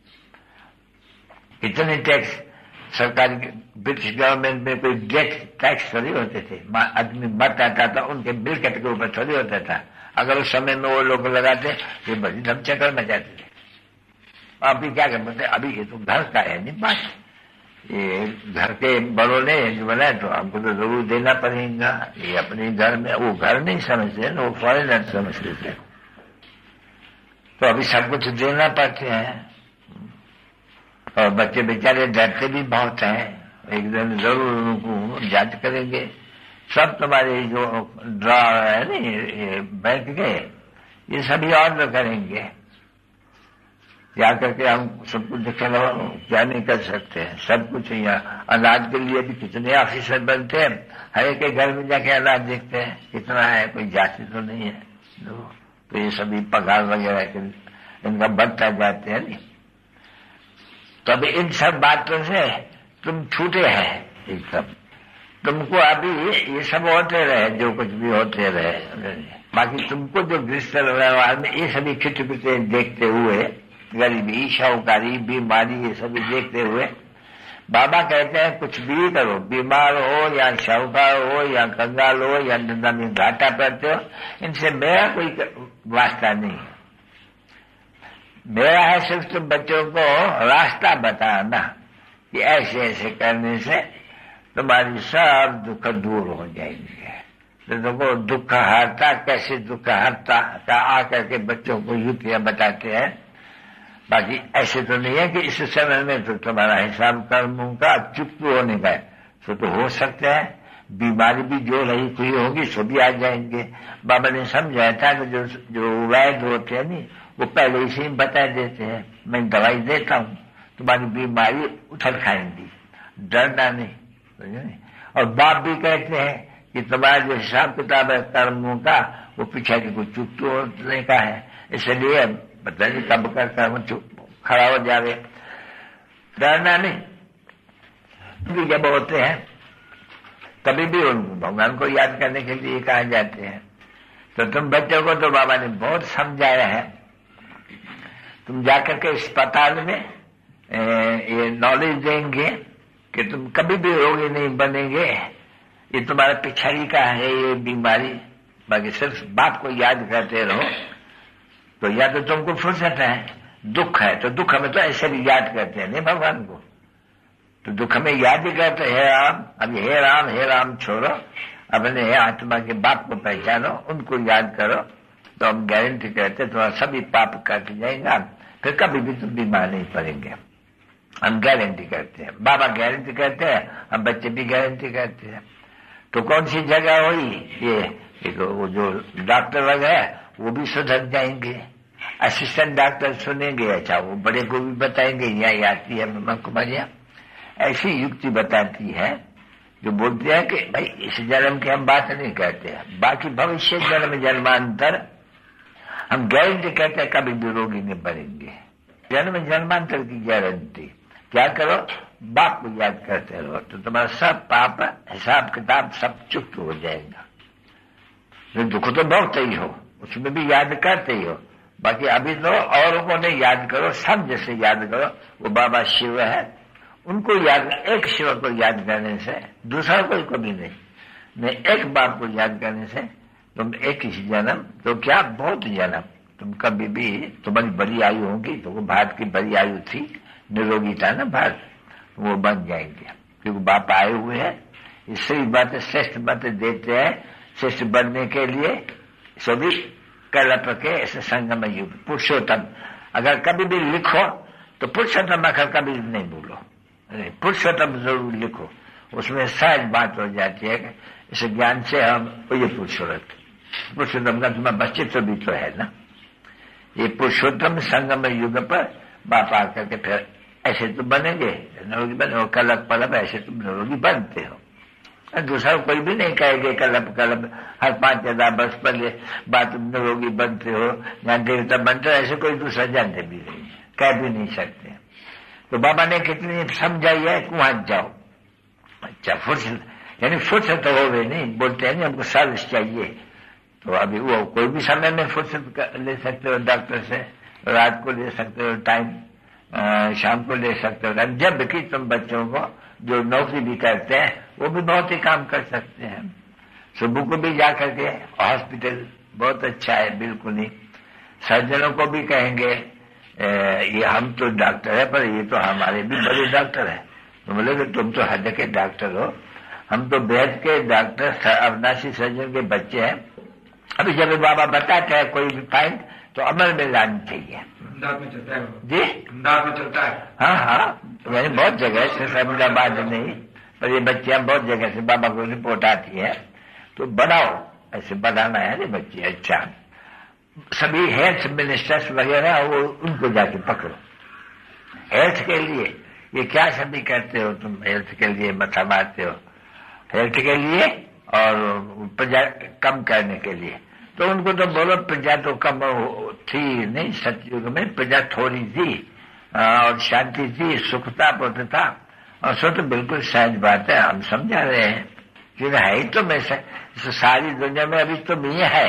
कितने टैक्स सरकार ब्रिटिश गवर्नमेंट में कोई टैक्स थोड़ी होते थे, आदमी मर आता था उनके बिल कट के ऊपर थोड़ी होता था। अगर उस समय में वो लोग लगाते ये बड़ी धमचक्कर मचाते थे। अभी क्या करते, अभी ये तो घर का है नहीं बात, ये घर के बड़ों ने जो बनाया तो हमको तो जरूर देना पड़ेगा। ये अपने घर में, वो घर नहीं समझते ना, वो फॉरेनर समझते थे, तो अभी सब कुछ देना पड़ते हैं। और बच्चे बेचारे डरते भी बहुत हैं, एक दिन जरूर उनको जांच करेंगे। सब तुम्हारे जो ड्रा है ना ये बैंक के, ये सभी ऑर्डर करेंगे, या करके हम सब कुछ दिखाना क्या नहीं कर सकते हैं। सब कुछ यहाँ अनाज के लिए भी कितने ऑफिसर बनते हैं, हर एक के घर में जाके अनाज देखते हैं कितना है, कोई जाति तो नहीं है। तो ये सभी पगार वगैरह इनका बढ़ता जाते हैं नहीं। तो अभी इन सब बातों से तुम छूटे हैं एकदम। तुमको अभी ये सब होते रहे, जो कुछ भी होते रहे, बाकी तुमको जो गृहस्थ व्यवहार में ये सभी खिचपिटे देखते हुए, गरीबी, शाहूकारी, बीमारी, ये सभी देखते हुए बाबा कहते हैं कुछ भी करो, बीमार हो या शाहूकार हो या कंगाल हो या धंधा में घाटा पड़ते हो, इनसे मेरा कोई वास्ता नहीं है। मेरा है सिर्फ तुम बच्चों को रास्ता बताना कि ऐसे ऐसे करने से तुम्हारी सब दुख दूर हो जाएंगे। तो देखो दुख हरता, कैसे दुख हरता का आकर के बच्चों को युक्तियां बताते हैं। बाकी ऐसे तो नहीं है कि इस समय में तो तुम्हारा हिसाब कर्मों का चुप होने का है, तो हो सकता है बीमारी भी जो रही कोई होगी सो भी आ जाएंगे। बाबा ने समझाया था कि जो वैद्य होते हैं नहीं, वो पहले ही से बता देते हैं, मैं दवाई देता हूँ, तुम्हारी बीमारी उछल खाएंगी, डरना नहीं। और बाप भी कहते हैं कि तुम्हारा जो हिसाब किताब है कर्मों का, वो पीछे की कुछ चुप होने का है, इसलिए पता नहीं कब का कर्म चुप खड़ा हो जावे, डरना नहीं। जब होते हैं तभी भी उनको भगवान को याद करने के लिए कहा जाते हैं। तो तुम बच्चों को तो बाबा ने बहुत समझाया है, तुम जाकर के अस्पताल में ये नॉलेज देंगे कि तुम कभी भी रोगी नहीं बनेंगे, ये तुम्हारा पिछड़ी का है ये बीमारी। बाकी सिर्फ बाप को याद करते रहो, तो या तो तुमको फुर्सत है, दुख है तो दुख में तो ऐसे भी याद करते हैं नहीं भगवान को, तो दुख में याद ही करते हे राम। अब हे राम छोड़ो, अपने आत्मा के बाप को पहचानो, उनको याद करो, तो हम गारंटी करते तुम्हारा सभी पाप कट जाएगा, फिर कभी भी तुम बीमार नहीं पड़ेंगे। हम गारंटी करते हैं, बाबा गारंटी करते हैं, हम बच्चे भी गारंटी करते हैं। तो कौन सी जगह हुई ये वो जो डॉक्टर वगैरह वो भी सुधर जाएंगे, असिस्टेंट डॉक्टर सुनेंगे, अच्छा वो बड़े को भी बताएंगे यहाँ आती है ब्रह्मा कुमारियां। ऐसी युक्ति बताती है जो बोलती है कि भाई इस जन्म की हम बात नहीं करते हैं, बाकी भविष्य जन्म जन्मांतर हम गारंटी कहते हैं कभी भी रोगी नहीं पड़ेंगे। जन्म जन्मांतर की गारंटी। क्या करो, बाप को याद करते रहो तो तुम्हारा सब पाप हिसाब किताब सब चुप हो जाएगा। दुख तो बहुत ही हो, उसमें भी याद करते ही हो, बाकी अभी तो औरों को नहीं याद करो, सब जैसे याद करो। वो बाबा शिव है, उनको याद, एक शिव को याद करने से दूसरा कोई कभी नहीं, एक बाप को याद करने से तुम एक ही जन्म, तो क्या बहुत जन्म, तुम कभी भी तुम्हारी बड़ी आयु होगी, तो वो भारत की बड़ी आयु थी, निरोगी था ना भारत, वो बन जाएंगे क्योंकि बाप आए हुए हैं। इससे बातें श्रेष्ठ बातें देते हैं, श्रेष्ठ बनने के लिए सभी कल्प के ऐसे संगम युग पुरुषोत्तम। अगर कभी भी लिखो तो पुरुषोत्तम अखर कभी नहीं भूलो, पुरुषोत्तम जरूर लिखो, उसमें सहज बात हो जाती है। इस ज्ञान से हम ये पुरुषोत्तम का तुम्हारा बच्चे तो भी तो है ना, ये पुरुषोत्तम संगम युग पर बाप आकर के फिर ऐसे तुम बनेंगे निरोगी बने, कलप पलप ऐसे तुम निरोगी बनते हो। दूसरा कोई भी नहीं कहेगा कलप कलप हर 5 वर्ष पहले बात निरोगी बनते हो या देवता बनते हो, ऐसे कोई दूसरा जानते भी नहीं, कह भी नहीं सकते। तो बाबा ने कितनी समझाई है, कुआं जाओ। अच्छा फुर्सत, यानी फुर्सत तो हो गई नहीं, बोलते हैं नहीं हमको सर्विस चाहिए, तो अभी वो कोई भी समय में फुर्सत ले सकते हो डॉक्टर से, रात को ले सकते हो टाइम, शाम को ले सकते हो टाइम, जब कि तुम बच्चों को जो नौकरी भी करते हैं वो भी बहुत ही काम कर सकते हैं। सुबह को भी जाकर के हॉस्पिटल बहुत अच्छा है, बिल्कुल नहीं। सर्जनों को भी कहेंगे ये हम तो डॉक्टर है पर ये तो हमारे भी बड़े डॉक्टर है, तो बोले कि तुम तो हद के डॉक्टर हो, हम तो बेहद के डॉक्टर अविनाशी सर्जन के बच्चे हैं। अभी जब बाबा बताते हैं कोई भी पॉइंट तो अमल में लानी चाहिए। अहमदाबाद में चलता है जी, अहमदाबाद में चलता है। हाँ, मैंने बहुत जगह से, अहमदाबाद नहीं पर ये बच्चियां बहुत जगह से बाबा को रिपोर्ट आती है, तो बढ़ाओ, ऐसे बढ़ाना है ना बच्चे। अच्छा, सभी हेल्थ मिनिस्टर्स वगैरह वो उनको जाके पकड़ो हेल्थ के लिए। ये क्या सभी करते हो तुम, हेल्थ के लिए मथा मारते हो, हेल्थ के लिए और प्रजा कम करने के लिए। तो उनको तो बोलो प्रजा तो कम थी नहीं, सतयुग में प्रजा थोड़ी थी और शांति थी, सुखता पुत्रता, और सो तो बिल्कुल सहज बात है, हम समझा रहे हैं क्योंकि है ही तो मैं सारी दुनिया में अभी तो मैं है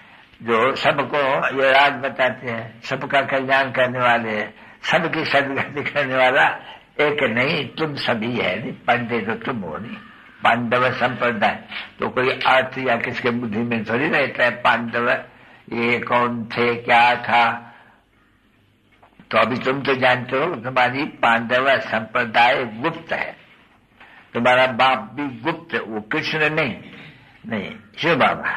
जो सबको ये राज बताते हैं, सबका कल्याण करने वाले हैं, सबकी सदगति करने वाला एक नहीं तुम सभी है नहीं, पंडित तो तुम हो नहीं। पांडव संप्रदाय तो कोई अर्थ या किसके बुद्धि में थोड़ी रहता है पांडव ये कौन थे क्या था, तो अभी तुम तो जानते हो तुम्हारी पांडव संप्रदाय गुप्त है, तुम्हारा बाप भी गुप्त, वो कृष्ण नहीं शिव बाबा।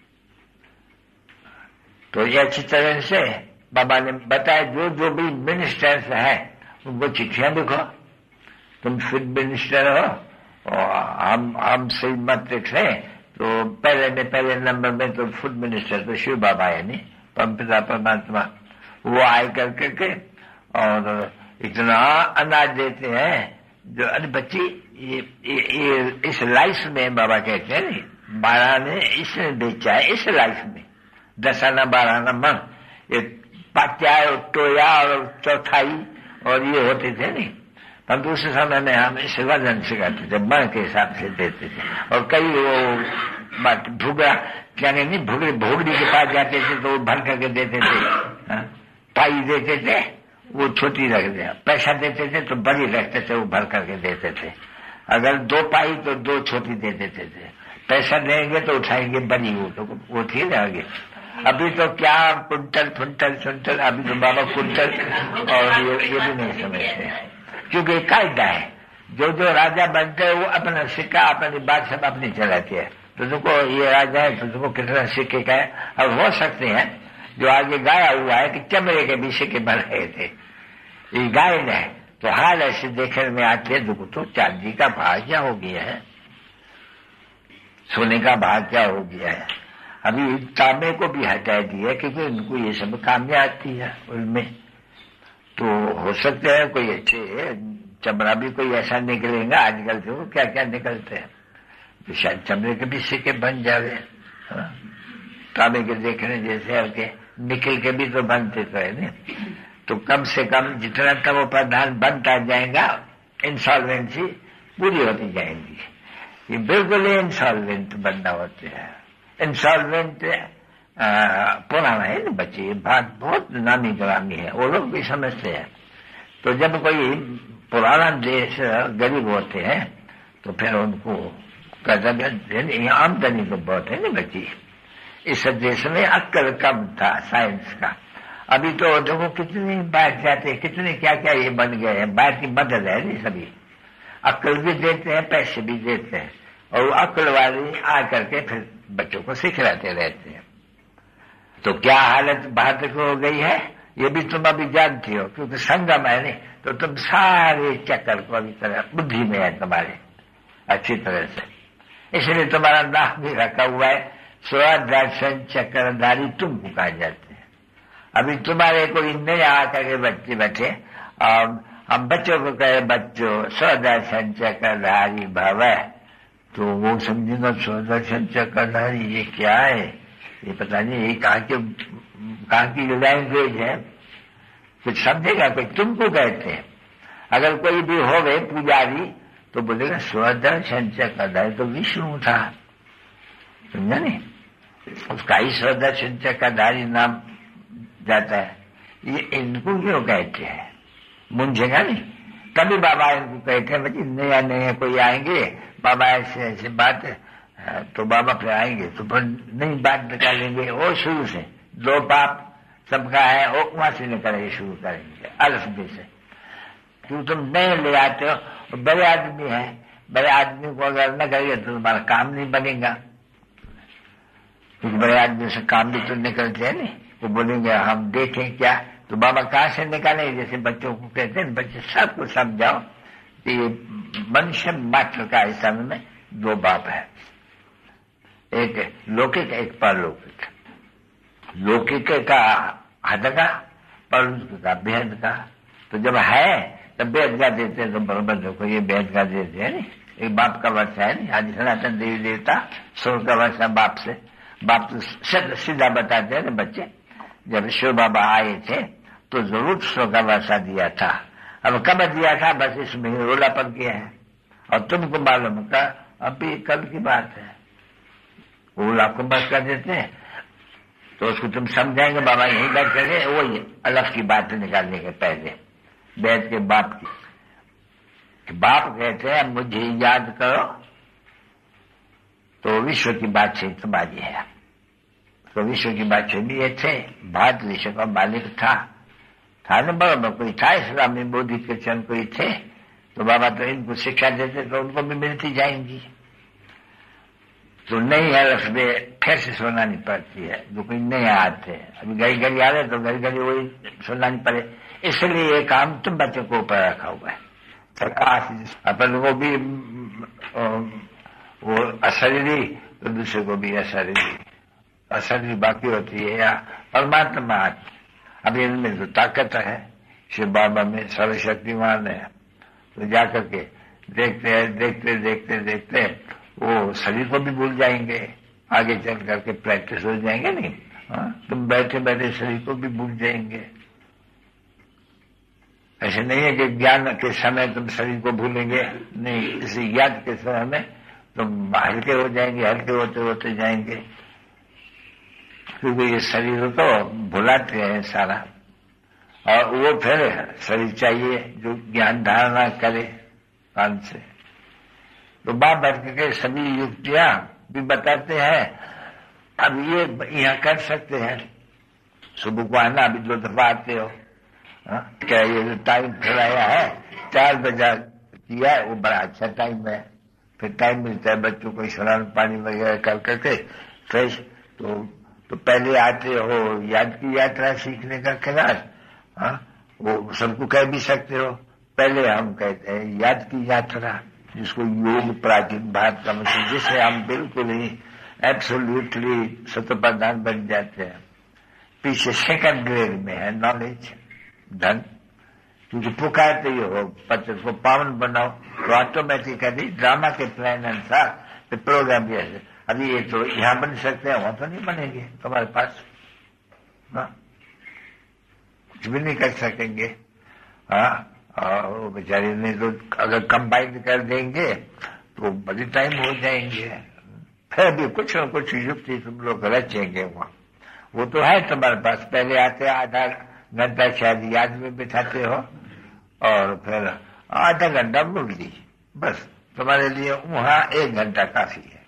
तो ये अच्छी तरह से बाबा ने बताया जो जो भी मिनिस्टर्स है उनको चिट्ठियां लिखो, तुम फील्ड मिनिस्टर हो और हम सही मत रहे तो पहले नंबर में तो फूड मिनिस्टर तो शिव बाबा है नहीं, परमपिता परमात्मा, वो आए करके और इतना अनाज देते हैं जो, अरे बच्ची ये इस लाइफ में बाबा कहते हैं नहीं, 12 ने इसने बेचा है इस लाइफ में, 10 आना 12 आना मन, ये पात्या और टोया और चौथाई और ये होते थे नहीं, हम दूसरे समय में हम इस वजन से करते थे, मन के हिसाब से देते थे। और कई वो भुगड़ा क्या नहीं भोगड़ी के पास जाते थे तो वो भर करके देते थे, पाई देते थे वो छोटी रख दिया, पैसा देते थे तो बड़ी रखते थे वो भर करके देते थे, अगर 2 पाई तो 2 छोटी दे देते थे, पैसा देंगे तो उठाएंगे बड़ी, वो थी ना आगे। अभी तो क्या कुंटल सुंटल, अभी तो बाबा कुंटल और ये भी नहीं समझते क्योंकि कायदा है, जो राजा बनते हैं वो अपना सिक्का अपनी बात सब अपनी चलाते हैं, तो तुमको ये आ जाए तो तुमको कितना सिक्के का है। अब हो सकते हैं जो आगे गाया हुआ है कि चमड़े के भी सिक्के बन रहे थे, ये गाय ने, तो हाल ऐसे देखने में आते हैं दुख। तो चांदी का भाव क्या हो गया है, सोने का भाव क्या हो गया है। अभी तांबे को भी हटा दिया क्योंकि उनको ये सब काम में आती है उनमें। तो हो सकता है कोई अच्छे चमड़ा भी कोई ऐसा निकलेगा आजकल तो क्या क्या निकलते हैं, तो शायद चमड़े के भी सिक्के बन जावे। तांबे के देखने जैसे हल्के निकल के भी तो बनते तो है नहीं। तो कम से कम जितना तब उपादान बनता जाएगा इंसॉल्वेंसी पूरी होती जाएगी। ये बिल्कुल इंसॉल्वेंट बनना होते हैं। इंसॉल्वेंट पुराना है ना बच्चे, ये बात बहुत नामी ग्रामी है, वो लोग भी समझते हैं। तो जब कोई पुराना देश गरीब होते हैं तो फिर उनको आमदनी तो बहुत है ना बच्ची। इस देश में अक्ल कम था साइंस का। अभी तो देखो कितने बाहर जाते, कितने क्या क्या ये बन गए हैं, बाहर की मदद है नहीं सभी, अक्ल भी देते हैं पैसे भी देते हैं, और अक्ल वाले आ करके फिर बच्चों को सिखलाते रहते हैं। तो क्या हालत बाहर तक हो गई है ये भी तुम अभी जानती हो, क्योंकि संगम है नहीं, तो तुम सारे चक्कर को अभी तरह बुद्धि में है तुम्हारे अच्छी तरह से। इसलिए तुम्हारा नाम भी रखा हुआ है स्वदर्शन चक्रधारी, तुमको कहा जाते हैं। अभी तुम्हारे कोई नए आकर के बच्चे बैठे और हम बच्चों को कहे बच्चों स्वदर्शन चक्रधारी भव, तो वो समझेगा स्वदर्शन चक्रधारी ये क्या है, ये पता नहीं ये कहाँ की लैंग्वेज है, कुछ समझेगा कोई। तुमको कहते हैं अगर कोई भी हो गए पुजारी तो बोलेगा स्वदर्शन चक्रधारी, तो विष्णु था, समझा नहीं, उसका ही स्वदर्शन चक्रधारी नाम जाता है। ये इनको क्यों कहते हैं, मुंझेगा नहीं। कभी बाबा इनको कहते हैं बच्चे नया नया कोई आएंगे बाबा ऐसे ऐसे बात है, तो बाबा फिर आएंगे तो फिर नई बात निकालेंगे, वो शुरू से दो पाप सबका है वो वहां से निकालेंगे, शुरू करेंगे अल्फबे से। क्यों तुम नए ले आते हो, बड़े आदमी है, बड़े आदमी को अगर न करिए तो तुम्हारा काम नहीं बनेगा, क्योंकि बड़े आदमी से काम भी तो निकलते हैं नहीं। वो बोलेंगे हम देखें क्या, तो बाबा कहां से निकालेंगे, जैसे बच्चों को कहते हैं बच्चे सबको समझाओ कि ये मनुष्य मात्र का इस समय में दो बाप है, एक लौकिक एक परलौकिक। लौकिक का हद का, परलौकिक का बेहद का। तो जब है तब बेहद का देते हैं, तो बराबर देखो ये बेहद का देते हैं नहीं, एक बाप का वर्षा है नहीं। आज सनातन देवी देवता 100 का वर्षा बाप से, बाप तो सीधा बताते हैं ना बच्चे। जब शिव बाबा आए थे तो जरूर 100 का वर्षा दिया था, अब कब दिया था बस इसमें रोलापन किया है। और तुमको मालूम का अभी कल की बात है, वो लाखों बस कर देते हैं, तो उसको तुम समझाएंगे बाबा यही बात करें, वो अलग की बात निकालने के पहले बैठ के बाप की बाप कहते हैं मुझे याद करो, तो विश्व की बादशाही तुम्हारी है। तो विश्व की बादशाही भी ये थे, भारत विश्व का मालिक था ना, बराबर कोई था इस्लाम में, बोधि के चंद कोई थे, तो बाबा तो इनको शिक्षा देते तो उनको भी मिलती जाएंगी। तो नई हरफ में फिर से सुनानी पड़ती है, जो कोई नए आते हैं, अभी घड़ी घड़ी आ रहे तो घड़ी घड़ी वही सुनानी पड़े। इसलिए ये काम तुम बच्चों को ऊपर रखा हुआ है। अपन वो भी वो अशरीरी तो दूसरे को भी अशरीरी बाकी होती है, या परमात्मा। अब इनमें तो ताकत है, शिव बाबा में सर्वशक्तिमान है, तो जाकर के देखते वो शरीर को भी भूल जाएंगे, आगे चल करके प्रैक्टिस हो जाएंगे नहीं। तुम बैठे बैठे शरीर को भी भूल जाएंगे। ऐसे नहीं है कि ज्ञान के समय तुम शरीर को भूलेंगे, नहीं, इसी ज्ञान के समय में तुम हल्के हो जाएंगे, हल्के होते होते जाएंगे, क्योंकि ये शरीर तो भुलाते हैं सारा। और वो फिर शरीर चाहिए जो ज्ञान धारणा करे कान से। तो बाप बैठ के सभी युक्तियां भी बताते हैं। अब ये यहाँ कर सकते हैं, सुबह को आना, अभी 2 दफा आते हो, क्या ये जो टाइम फैलाया है 4 बजे किया है, वो बड़ा अच्छा टाइम है, फिर टाइम मिलता है बच्चों को स्नान पानी वगैरह कर करके फ्रेश। तो पहले आते हो याद की यात्रा सीखने का क्लास, वो सबको कह भी सकते हो। पहले हम कहते हैं याद की यात्रा, जिसको योग प्राचीन भारत का मतलब, जिससे हम बिल्कुल ही एब्सोल्युटली शतप्रधान बन जाते हैं। पीछे सेकंड ग्रेड में है नॉलेज, धन, क्योंकि पुकारते ही हो पत्र को पावन बनाओ, तो ऑटोमेटिकली ड्रामा के प्लान अनुसार तो प्रोग्राम भी ऐसे। अभी ये तो यहाँ बन सकते हैं, वहां तो नहीं बनेंगे तुम्हारे पास, कुछ भी नहीं कर सकेंगे। और बेचारे ने तो अगर कंबाइन कर देंगे तो बड़ी टाइम हो जाएंगे। फिर भी कुछ न कुछ युक्ति तुम लोग रचेंगे वहां, वो तो है तुम्हारे पास। पहले आते आधा घंटा शायद याद में बिठाते हो और फिर आधा घंटा मुरली, बस तुम्हारे लिए वहां 1 घंटा काफी है।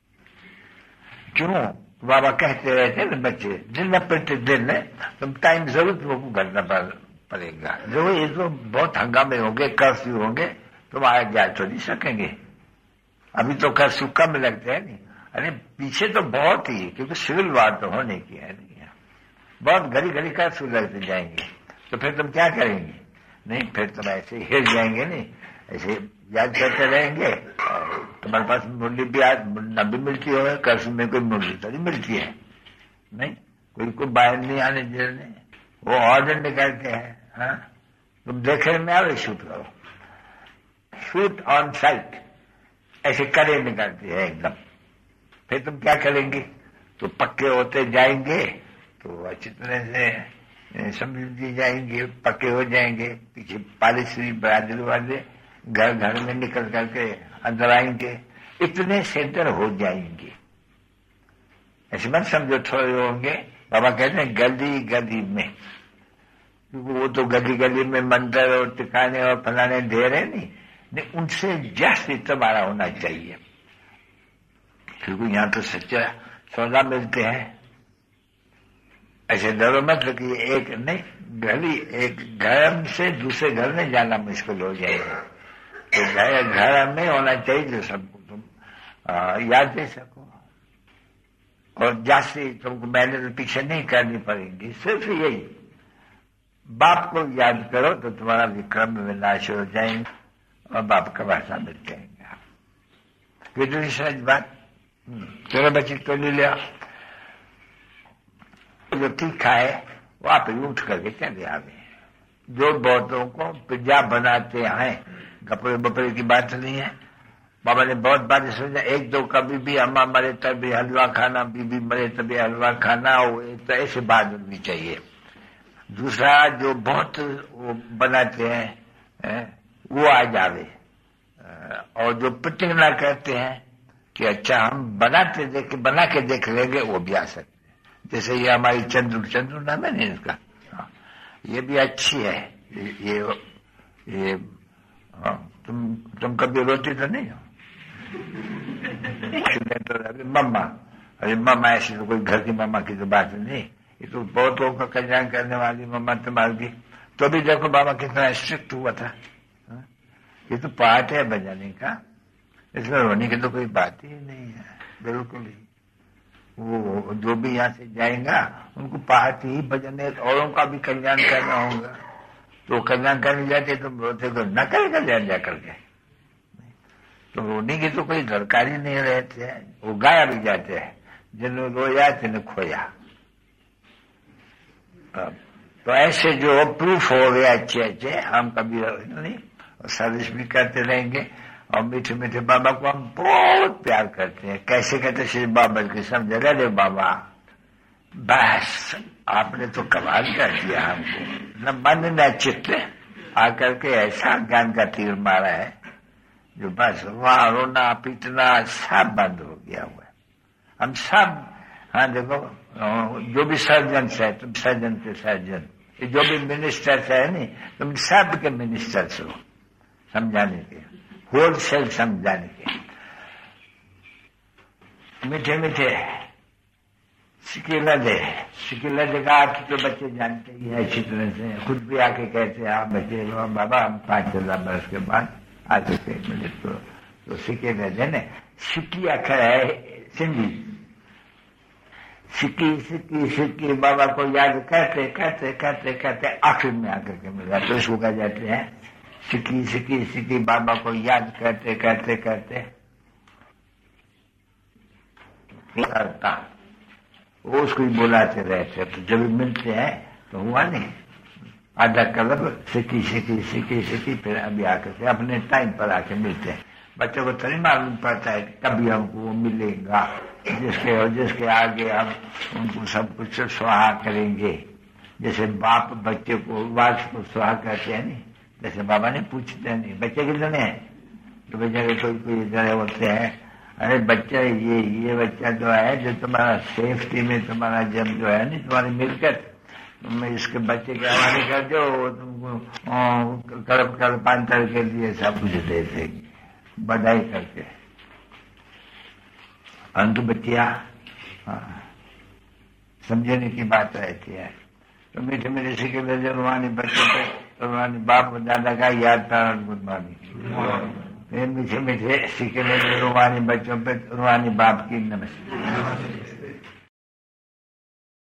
क्यों? बाबा कहते रहते ना बच्चे, दिन प्रतिदिन तुम टाइम जरूर तुमको करना पड़ेगा। जो ये तो बहुत हंगामे होंगे, कर्फ्यू होंगे, तुम आगे जा तो नहीं सकेंगे। अभी तो कर्फ्यू कम लगते हैं नहीं, अरे पीछे तो बहुत ही, क्योंकि सिविल वार तो होने की है नहीं, बहुत घड़ी घड़ी कर्फ्यू लगते जाएंगे। तो फिर तुम क्या करेंगे? नहीं, फिर तुम ऐसे हिल जाएंगे, नहीं ऐसे याद करते रहेंगे। तुम्हारे पास मुरली भी न भी मिलती हो, कर्फ्यू में कोई मुरली तो नहीं मिलती है, नहीं कोई बाहर नहीं आने देने, वो ऑर्डर निकालते हैं। तुम देखने में आओ, शूट करो, शूट ऑन साइट, ऐसे करे निकालते हैं एकदम। फिर तुम क्या करेंगे? तो पक्के होते जाएंगे तो अच्छी तरह से समझ जाएंगे, पक्के हो जाएंगे। पीछे पालिश्री बरादरी वाले घर घर में निकल करके अंदर आएंगे, इतने सेंटर हो जाएंगे। ऐसे मत समझो थोड़े होंगे। बाबा कहते हैं गली गली में, क्योंकि वो तो गली गली में मंदिर और टिकाने और फलाने ढेर है नहीं, उनसे जास्ती तुम्हारा होना चाहिए, क्योंकि यहाँ तो सच्चा सौदा मिलते हैं। ऐसे डरो मत कि एक नहीं गली, एक घर से दूसरे घर में जाना मुश्किल हो जाएगा। तो घर में होना चाहिए जो सबको तुम याद दे सको, और जास्ती तुमको मेहनत पीछे नहीं करनी पड़ेगी। सिर्फ यही बाप को याद करो तो तुम्हारा विक्रम विनाश हो जाएंगे और बाप का भाषा मिल जाएगा। ये दूसरी सहज बात, तेरे बच्चे तो ले लिया, जो तीखा है वो आप उठ करके चले आवे। जो बहुतों को पिज्जा बनाते हैं, कपड़े बपड़े की बात नहीं है। बाबा ने बहुत बात सोचा, एक दो कभी भी अम्मा मरे तभी हलवा खाना, बीबी मरे तभी हलवा खाना, तो ऐसे बात होनी चाहिए। दूसरा जो बहुत वो बनाते हैं वो आ जावे, और जो प्रतिज्ञा करते हैं कि अच्छा हम बना के देख लेंगे, वो भी आ सकते। जैसे ये हमारी चंद्र नाम है नहीं इसका, ये भी अच्छी है। ये तुम कभी रोती तो नहीं हो? मम्मा, अरे मम्मा ऐसी तो कोई घर की मम्मा की तो बात नहीं, ये तो बहुत लोगों का कल्याण करने वाली मम्मा तुम्हारी। तो भी देखो बाबा कितना स्ट्रिक्ट हुआ था। ये तो पार्ट है बजाने का, इसमें रोने की तो कोई बात ही नहीं है, बिल्कुल ही। वो जो भी यहाँ से जाएगा उनको पार्ट ही बजाने, औरों का भी कल्याण करना होगा। तो कल्याण करने जाते तो रोते को न करेगा जा करके, तो रोने की तो कोई दरकार ही नहीं रहती है। वो गाया भी जाते हैं, जिन्होंने रोया जिन्हें खोया। तो ऐसे जो प्रूफ हो गए अच्छे हम कभी नहीं, और सर्विस भी करते रहेंगे। और मीठे मीठे बाबा को हम बहुत प्यार करते हैं। कैसे कहते श्री बाबा की समझ रहे बाबा, बस आपने तो कमाल कर दिया हमको, न मन न चित्त आकर के ऐसा ज्ञान का तीर मारा है जो बस वहां रोना पीटना सब बंद हो गया हुआ है। हम सब, हाँ देखो, जो भी सर्जन है, तुम सर्जन के सर्जन, जो भी मिनिस्टर्स है नहीं, तुम सब के मिनिस्टर्स हो समझाने के, होलसेल समझाने के। मीठे मीठे सिकिला दे का आप तो बच्चे जानते ही है अच्छी तरह से, खुद भी आके कहते हैं आप बच्चे बाबा हम 5-10 वर्ष के बाद आके मिले तो तो सिक्के रहते ने। सिक्की अखर है सिंधी। सिक्की सिक्की सिक्की बाबा को याद करते करते करते करते आखिर में आकर के मिला, तो इसको कहा जाते हैं सिक्की सिक्की सिक्की बाबा को याद करते करते करते करता, वो उसको ही बुलाते रहते। तो जब मिलते हैं तो हुआ नहीं, आधा कलब सिक्की सिक्की सिक्की सिक्की, फिर अभी आकर के अपने टाइम पर आके मिलते हैं। बच्चों को तो नहीं मालूम पड़ता है कभी हमको वो मिलेगा जिसके आगे हम उनको सब कुछ स्वाहा करेंगे। जैसे बाप बच्चे को वास को स्वाहा करते हैं नहीं, जैसे बाबा ने पूछते नहीं बच्चे कितने हैं, तो बेचारे कोई जरे होते हैं, अरे बच्चा ये बच्चा जो है जो तुम्हारा सेफ्टी में तुम्हारा जब जो है नहीं तुम्हारी मिलकत, तुम इसके बच्चे के हवाले कर दो, तुमको कल्पांतर के लिए सब कुछ दे देगी बधाई करके। परंतु बच्चिया समझने की बात रहती है। तो मीठे मेरे सिक्के लगे रूहानी बच्चों पे, रूहानी बाप दादा का याद था गुड मॉर्निंग। फिर मीठे मीठे सिक्के लगे रूहानी बच्चों पे, रूहानी बाप की नमस्ते।